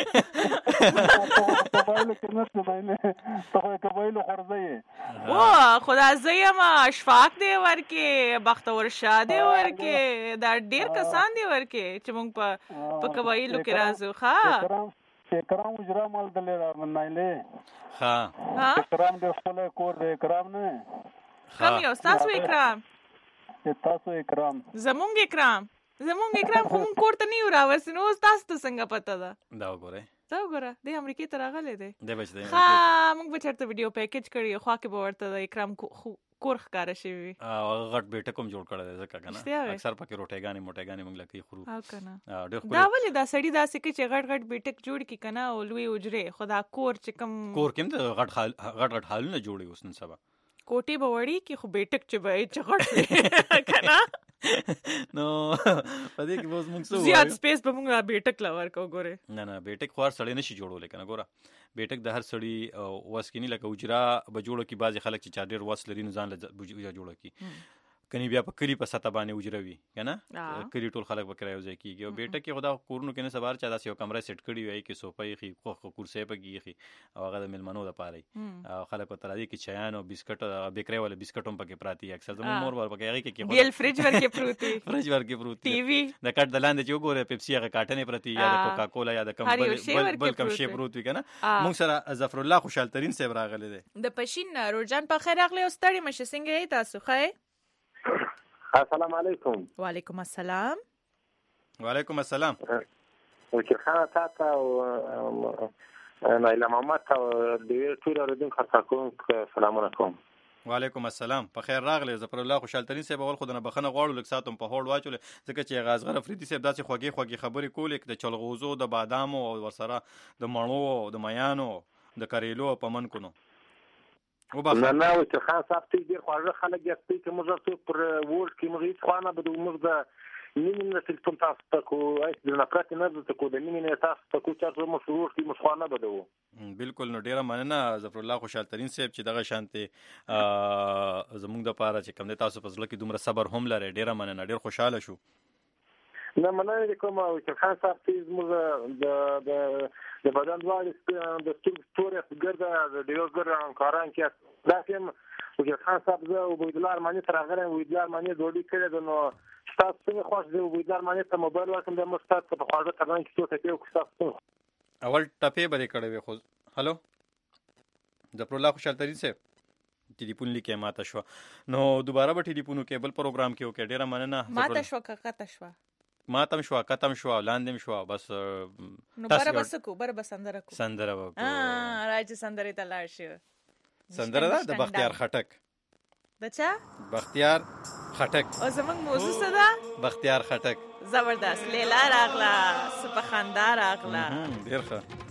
قبایل کې نه څه ته قبایل خورځي او خدا زیم اشفاق دی ورکه بختور شاه دی ورکه دا ډیر کسان دی ورکه چې موږ په په قبایلو کې راځو ښا کرام اجرا مال دلې منایله ها ها کرام د خپل کور د کرام نه کم یو تاسو اکرام تاسو اکرام زمونږ اکرام زمونږ اکرام خو مونږ کوړه نه یو راوځي نو تاسو ته څنګه پته ده دا وګوره دا وګوره د امریکای ته راغلی دی دی بچ دی ها مونږ به چرته ویډیو پیکیج کړی خو کې به ورته د اکرام کور ښکاره شوی او غټ بیٹه کوم جوړ کړی دی ځکه کنه اکثر پکې روټیګانې موټیګانې موږ لکه خورو او کنه ډېر دا ولې دا سړی داسې کوي چې غټ غټ بیٹک جوړ کی کنه او لوی اجرې خدا کور چې کم کور کې د غټ غټ غټ حالونه جوړي اوس نن سبا کوټي به وړي کې خو بیٹک چې به چغټ کنه نو پدې کې اوس موږ څه زیات سپیس به موږ بیٹک لور کو ګوره نه نه بیٹک خو هر سړی نشي جوړول کنه ګوره بیٹک د هر سړی واسکینی لکه اجرا به جوړو کی بعضی خلک چې چا ډیر واس لري نو ځان له جوړو کی کني بیا په کلی په ساته باندې اجروي کنه کلی ټول خلک وکړای وځي کیږي او بیٹک کې خدا کورونو کې نه سبار چا داسې یو کمره سیټ کړی وي کې صوفه خي خو کرسي پکې خي او هغه د ملمنو د پاره او خلک په ترادي کې چایان او بسکټ بیکری ولا بسکټوم پکې پراتی اکثر زموږ مور ور پکې هغه کې بیل فرج ورکې پروتي فرج ورکې پروتي ټي وي د کټ د لاندې چې وګوره پیپسي هغه کاټنې پرتی یا د کوکا کولا یا د کم بل کم شی پروت وي کنه موږ سره ظفر الله خوشحال ترين صاحب راغله ده د پښین روزان په خیر اغلی او ستړي مشه څنګه تاسو ښه السلام علیکم. وعلیکم السلام. وعلیکم السلام. وکیل خان تاسو او نایله محمد او د ټول اوریدونکو خاطر سلام علیکم. وعلیکم السلام. په خیر راغلی ظفر الله خوشحال ترين صاحب اول خدانه بخنه غواړو لک ساتم په هوړ واچول ځکه چې غازغره فریدي صاحب داسې خوږی خوږی خبرې کولې د چلغوزو د بادامو او ورسره د مڼو د میانو د کریلو په من کو نو نه نه و چې خان صاحب ته ډیر خواږه خلک یې ستې چې موږ څو پر ورډ کې موږ هیڅ خوانه به موږ د نیم نه تل تاسو ته کو ایس د نفرت نه د کو د نیم نه تاسو ته کو چې موږ ورډ کې موږ خوانه بدو بالکل نو ډیره مننه ظفر الله خوشحال ترين صاحب چې دغه شانته زموږ د پاره چې کوم د تاسو په ځل کې دومره صبر هم لري ډیره مننه ډیر خوشاله شو نه مننه کوم او چې خان صاحب چې موږ د د د بدن دواړه د ستوري ګرځا د یو ګر کاران کې راځم او چې خان صاحب زه او عبدالله ارماني تر هغه عبدالله ارماني ډوډۍ کړې نو تاسو څنګه خوښ دی عبدالله ارماني ته موبایل ورکړم د مستات په خواږه تران کې څه ته یو تاسو اول ټپې بری کړې وي خو هالو ظفر الله خوشحال ترين صاحب ټلیفون لیکه ماته شو نو دوباره به ټلیفون کې بل پروګرام کې وکړه ډیره مننه ماته شو کا کته شو ماتم شو کتم شو لاندې شو بس نو بره بس کو بره بس سندره کو سندره وکړه اه راځي سندره ته لاړ شو سندره ده د بختیار خټک دچا بختیار خټک او زمنګ موضوع څه ده بختیار خټک زبردست لیلا راغلا سپخندا راغلا ډیر ښه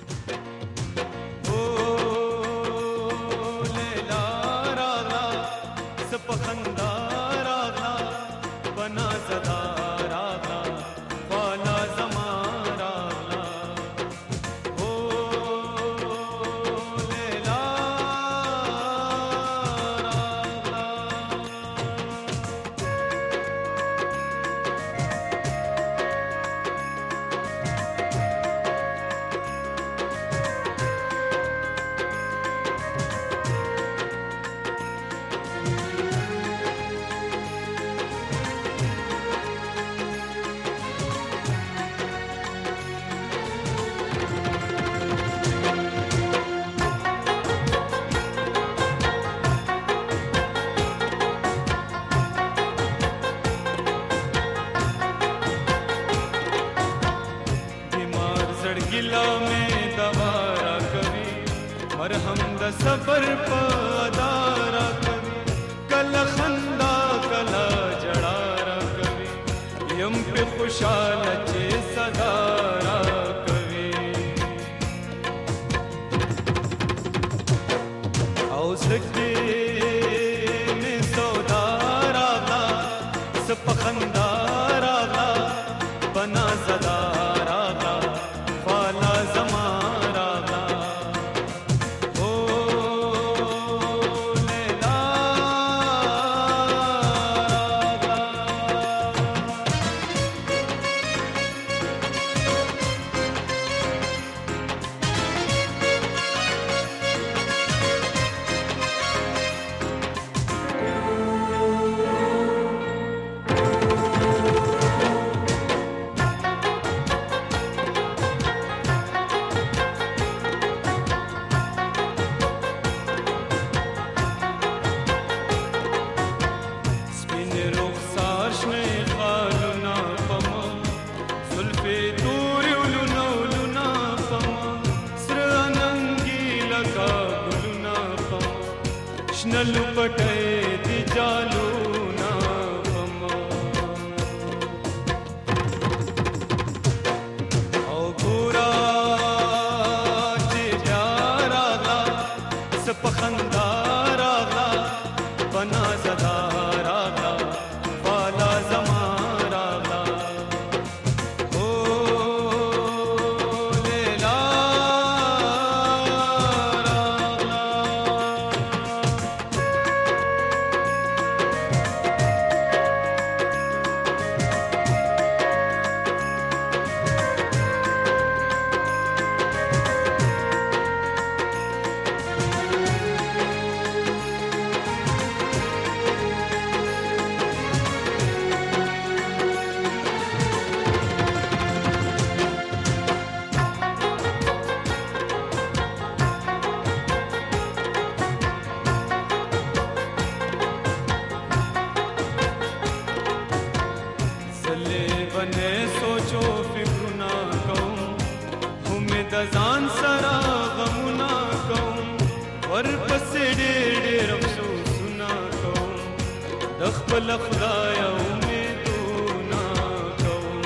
सफर पदारा कभी कल खंदा कला जड़ारा कभी यम पे खुशाल चे सदारा कभी औसके में सौदारा सपखंदारा बना सदारा फाला जमारा خپل خدای امیدونه کوم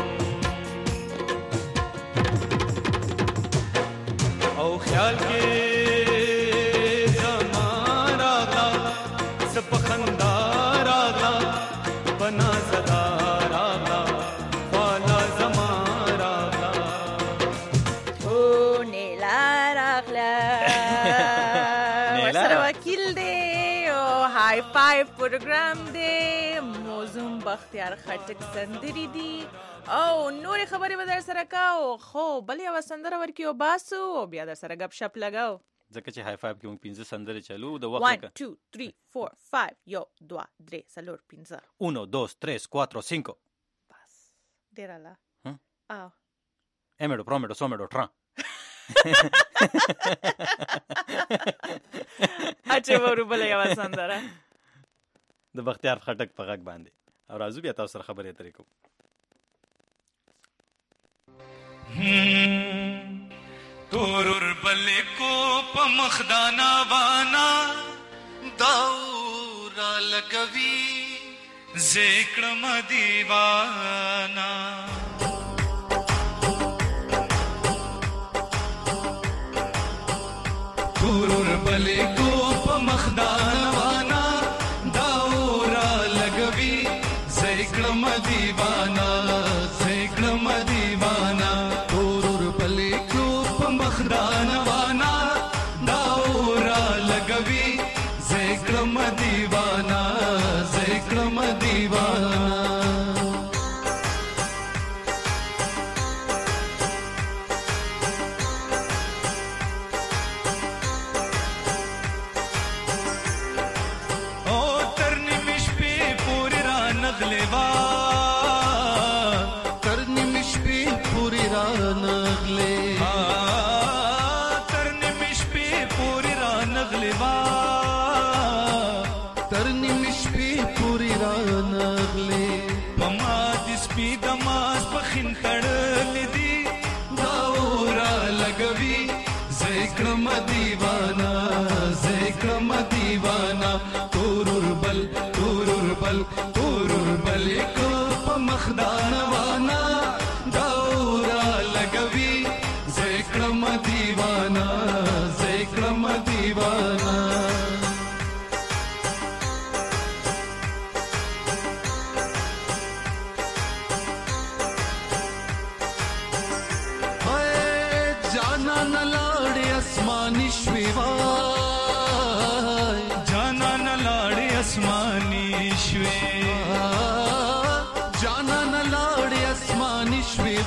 او خیال کې زمان راغلا سپ خندا راغلا بنا زدا راغلا والا زمان راغلا او نیلا راغلا ورسره وکیل دی او های فایو پروګرام دی موزون بختیار خټک سندري دي او نورې خبرې به در سره کوو خو بل یوه سندره ورکړو باسو او بیا در سره ګپ شپ لګو ځکه چې های فایو کې موږ پنځه سندرې چلو د وخت one two three four five یو دوه درې څلور پنځه uno dos tres cuatro cinco بس ډېره لا او emedo promedo somedo tran اچھا ورو بل یوه سندره د بختیار خټک په غږ باندې او راځو بیا تاسو سره خبرې اترې کوو تورور بلې کو په مخدانا وانا داورا لګوي ذکر مدیوانا تورور بلې کو په مخدانا وانا داورا لګوي ذکر مدیوانا ذکر مدیوانا دانوانا داورا لګوي ذکرم دیوانا ذکرم دیوانا او ترنی مش په پوری را نغلی وا ترنی مش په پوری را نغلی ترنی مشپی پوری را نغلی پما دس پی دماز پخین تڑل دی داورا لگوی ذکرم دیوانا ذکرم دیوانا تورور بل تورور بل تورور بل کو پمخدان وانا داورا لگوی ذکرم دیوانا ذکرم دیوانا اسمانی شوی وای جانا نلاړې اسمانی شوی جانا نلاړې اسمانی شوی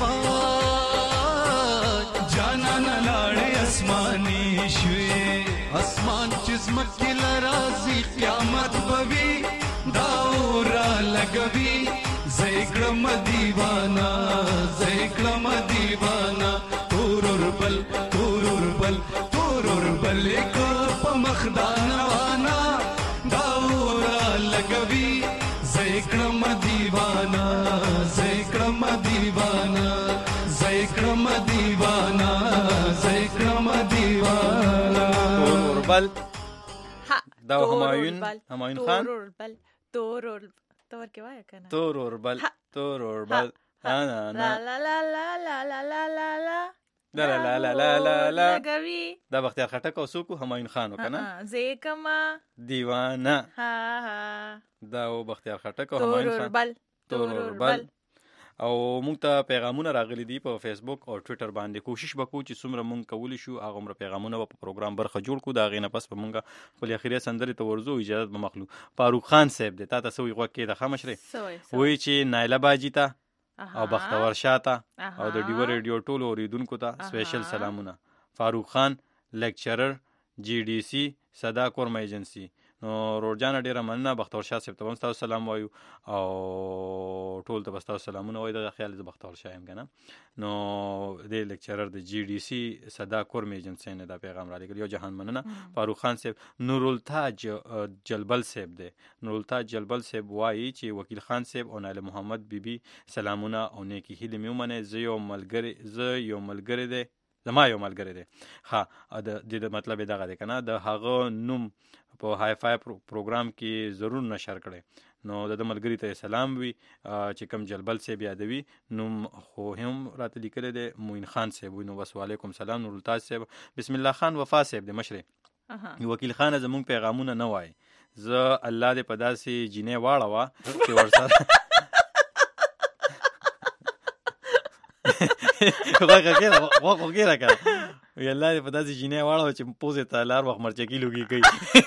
وای جانا نلاړې اسمانی شوی اسمان چزمکی لرازی قیامت بوی داورا لګوي ذکرم دیوانا ذکرم دیوانا تورور بل تورور بل تورور بل کو پمخدان وانا داورا لګوي ذکرم دیوانا ذکرم دیوانا ذکرم دیوانا ذکرم دیوانا تورور بل دا همایون همایون خان تورور بل تورور تور کې وای کنه تورور بل تورور بل انا لا لا لا لا لا لا لا لا لا لا لا لا لا لا لا لګوي دا بختیار خټک او سوکو همایون خان وکنه زیکما دیوانه ها ها دا او بختیار خټک او همایون خان تورور بل تورور بل او موږ ته پیغامونه راغلي دي په فیسبوک او ټوئیټر باندې کوشش وکړو چې څومره موږ کولی شو هغه عمر پیغامونه په پروګرام برخه جوړ کړو دا غینه پس په موږ خپل اخیری سندري ته ورزو اجازه به مخلو فاروق خان صاحب د تا تاسو یو کې د خامشره وای چې نایله باجی ته او بختور شاته او د ډیو ریډیو ټولو اوریدونکو ته سپیشل سلامونه فاروق خان لیکچرر جی ډی سی صدا کورم ایجنسی نو روډجان ډیره مننه بختور شاه صاحب ته هم تاسو سلام وایو او ټول ته تاسو سلامونه وایي د خیال ز بختور شاه هم کنه نو د لیکچرر د جی ډی سی صدا کورم ایجنسی نه دا پیغام را لګل یو جهان مننه فاروق خان صاحب نورالتاج جلبل صاحب دی نورالتاج جلبل صاحب وایي چې وکیل خان صاحب او نایله محمد بیبي سلامونه او نیکی هیله میومنه زه یو ملګری زه یو ملګری دی زما یو ملګری دی ها د دې مطلب دغه دی کنه د هغه نوم په های فای پروګرام کې ضرور نشر کړي نو د ملګری ته سلام وي چې کم جلبل صاحب یادوي نوم خو هم راته لیکلی دی موین خان صاحب وي. نو بس وعلیکم سلام نورالتاج صاحب. بسم الله خان وفا صاحب د مشرې وکیل خانه زمونږ پیغامونه نه وای زه الله دې په داسې جینۍ واړوه چې ورسره غوږه کېده غوږه کېده که وی الله دې په داسې جینۍ واړوه چې پوزې ته لار وخت مرچکي لوګي کوي.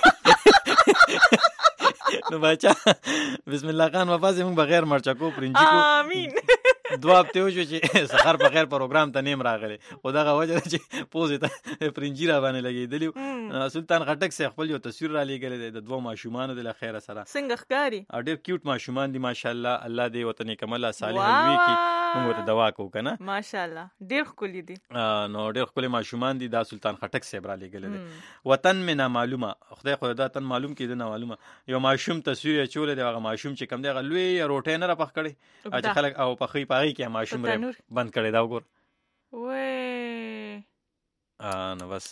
نو باچا بسم الله خان وفا زمونږ بغیر مرچکو پرنجي کو آمین دوه هفتې وشو چې سخر په خیر پروګرام ته نیم راغلی خو دغه وجه ده چې پوزې ته پرنجي را باندې لګېدلي وو. سلطان خټک صاحب خپل یو تصویر را لېږلی دی د دوو ماشومانو دی له خیره سره څنګه ښکاري او ډېر کیوټ ماشومان دي ماشاءالله الله دې ورته نیکمله صالح الوي کړي موږ ورته دعا کوو که نه ماشاءالله ډېر ښکلي دي نو ډېر ښکلي ماشومان دي دا سلطان خټک صاحب را لېږلی دی. وطن مې نامعلومه خدای خو دا تن معلوم کړي ده نامعلومه یو ماشوم تصویر یې اچولی دی هغه ماشوم چې کوم دی هغه لویه روټۍ نه را پخ کړې چې خلک او پخوي په هغې کې ماشوم بند کړی دا وګور وی نو بس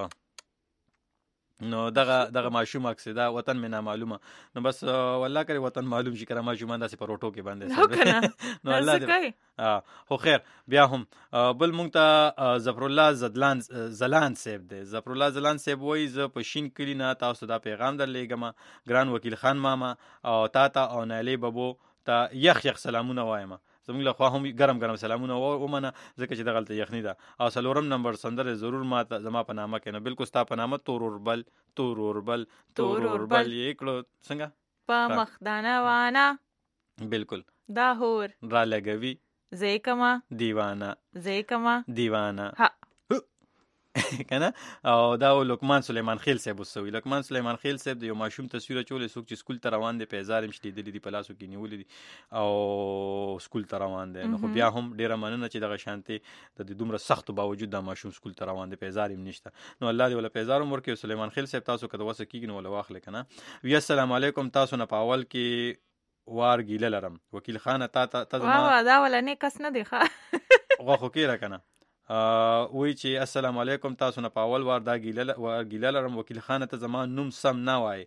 نو دغه دغه ماشوم عکس دا وطن مې نامعلومه نو بس والله کرے وطن معلوم شي کړه ماشومان داسې په روټو کې باندې نو الله دې خو خیر بیا هم بل مونږ ته ظفر الله زدلان زلان صاحب دی. ظفر الله زلان صاحب وایي زه په شین کلي نه تاسو دا پیغام در لیږم ګران وکیل خان ماما او تا ته او نایلې ببو ته یخ یخ سلامونه وایم زموږ له خوا هم ګرم ګرم سلامونه ومنه ځکه چې دغلته یخني ده او څلورم نمبر سندره ضرور ما ته زما په نامه کې نه بالکل ستا په نامه تور اوربل تور اوربل تور اوربل یې کړو څنګه په مخدانه وانه بالکل دا هور را لګوي زیکما دیوانه زیکما دیوانه ها کنه او دا لقمان سلیمان خیل صاحب وسوي لقمان سلیمان خیل صاحب د یو ماشوم تصویر چولې څوک چې سکول ته روان دی پیزار هم شلیدلې دي په لاسو کې نیولې دي او سکول ته روان دی نو خو بیا هم ډیره مننه چې دغه شانتي د دې دومره سختو باوجود دا ماشوم سکول ته روان دی پیزار هم نشته نو الله دې ولا پیزار هم ورکړي. سلیمان خیل صاحب تاسو کده وسه کیږي نو ولا واخلې کنه وی السلام علیکم تاسو نه په اول کې وار ګیله لرم وکیل خانه تا ته وا وا دا ولا نه کس نه دی ښه غوخو کېره کنه وی چې السلام علیکم تاسو نه په اول وار دا ګیله لرم وکیل خانه ته زما نوم سم نه وای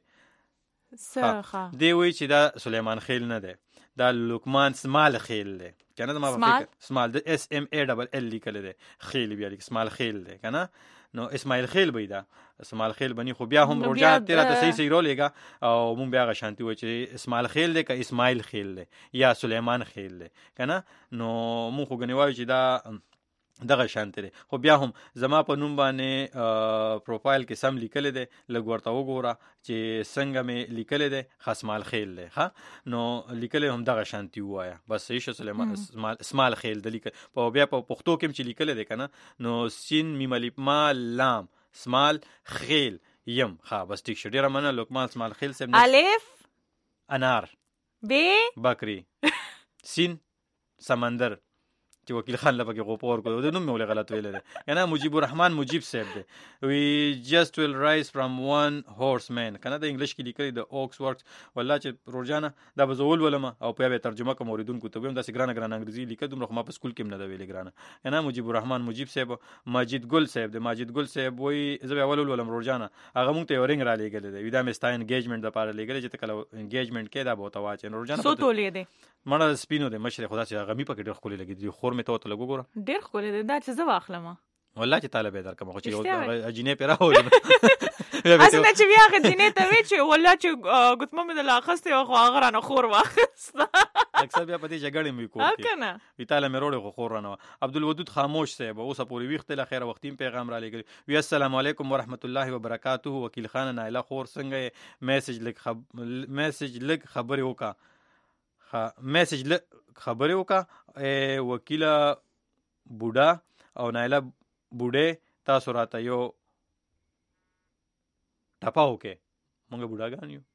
څه دی وی چې دا سلیمان خیل نه دی دا لقمان سمال خیل دی کنه زما په فکر سمال د اس ام ای ډبل ال لیکل دی خیل بیا لیک سمال خیل دی کنه نو اسماعیل خیل به دا اسماعیل خیل بنی خو بیا هم روجا تیرا ته صحیح صحیح رولېګا او مونږ بیا غشانتی و چې اسماعیل خیل دی که اسماعیل خیل دی یا سلیمان خیل دی کنه نو مونږ خو غنی وایو چې دا دغه شانته دی خو بیا هم زما په نوم باندې پروفایل کې سم لیکل دی لږ ورته وګوره چې څنګه مې لیکل دی خصمال خیل دی ها نو لیکل هم دغه شانتی وایا بس صحیح سلیمان اسماعیل خیل دی لیکل په بیا په پښتو کې چې لیکل دی کنه نو سین میم الف ما لام اسماعیل خیل یم ها بس ټیک شډیره منه لقمان اسماعیل خیل سم الف انار ب بکری سین سمندر چې وکیل خان لپاره غوپور کو د نوم مې غلط ویل دی کنه مجيب الرحمن مجيب صاحب دی وی جست ویل رایز فرام ون هورس مین کنه د انګلیش کې لیکلي د اوکس ورکس والله چې روزانه دا بزول ولما او په به ترجمه کوم اوریدونکو ته هم داسې ګرانه ګرانه انګریزي لیکه دومره ما په سکول کې نه دا ویلې ګرانه کنه مجيب الرحمن مجيب صاحب ماجد ګل صاحب دی ماجد ګل صاحب وی زه اول ولم روزانه هغه مونږ ته یو رنګ را لېګل دی وی دا مې ستا انګیجمنت د پاره لېګل چې کله انګیجمنت کې دا بوته واچ روزانه سو تولې دی مړه سپینو د مشر خدا چې غمی پکې ډېر خولې لګي دی خور مې ته وته لګو ګوره ډېر خولې دی دا چې زه واخلم والله چې طالب در کوم خو چې اجینه پیرا هو اصل چې بیا غدینه ته وی چې والله چې ګوتمه مې د لاخسته او هغه رانه خور واخست اکثر بیا پدې جګړې مې کوي کنه ویتاله مې روړې خو خور رانه عبدالودود خاموش صاحب اوسه پوری وخت له خیر وختیم پیغام را لګي وی السلام علیکم ورحمت الله وبرکاتہ وکیل خان نایله خور څنګه میسج لګ میسج لګ خبرې وکا میسج لګ خبرې وکا وکیل بوډا او نایله بوډه تاسو راته یو ټپاو کې مونږ بوډاګان یو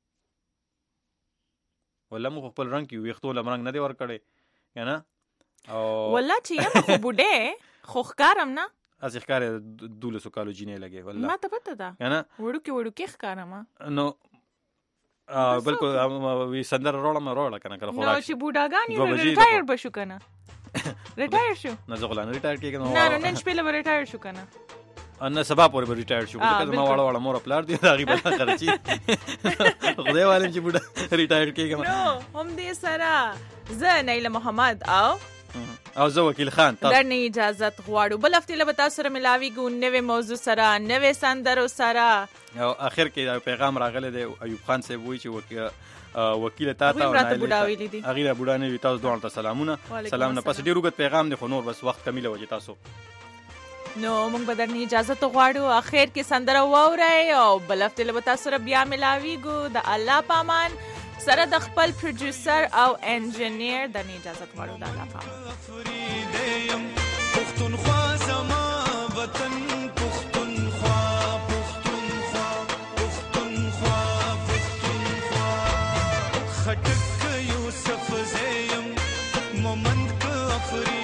ولا موږ خپل رنگ کې ویختو لمرنګ نه دی ور کړی یعنی او والله چې یم خو بوډه خو ښکارم نه از ښکار دولسو کالو جینې لګي والله ما ته پته ده یعنی وړو کې وړو کې ښکارم نو بالکل وی سندر روړم روړه کنه کله خو نو چې بوډاګان یو ریټایر بشو کنه ریټایر شو نه زغلان ریټایر کېږي نه نه نن شپه له ریټایر شو کنه ان سبا پورې به ریټایر شو ځکه ما واړه واړه مور پلار دی هغه به خرچي خدای والم چې بوډا ریټایر کېږم نو هم دې سره زه نیله محمد او او زه وکیل خان تاسو درنه اجازه غواړو بل هفته له تاسو سره ملاویږو نوې موضوع سره نوې سندرو سره او اخر کې پیغام راغلی دی ایوب خان صاحب وایي چې وکیل وکیل تا ته او راته بوډا ویلي دي هغه بوډا نه وي تاسو دوه ته سلامونه سلام نه پس ډیر وګت پیغام دی خو نور بس وخت کمی لوي تاسو نو موږ به درنه اجازه غواړو اخر کې سندره واورئ او بل هفته له تاسو سره بیا ملاویږو د الله پامان سره د خپل پروډوسر او انجینیر درنه اجازه غواړو د الله پامان پښتونخوا زما وطن پښتونخوا پښتونخوا پښتونخوا پښتونخوا خټک یوسف زیم مومند ک افری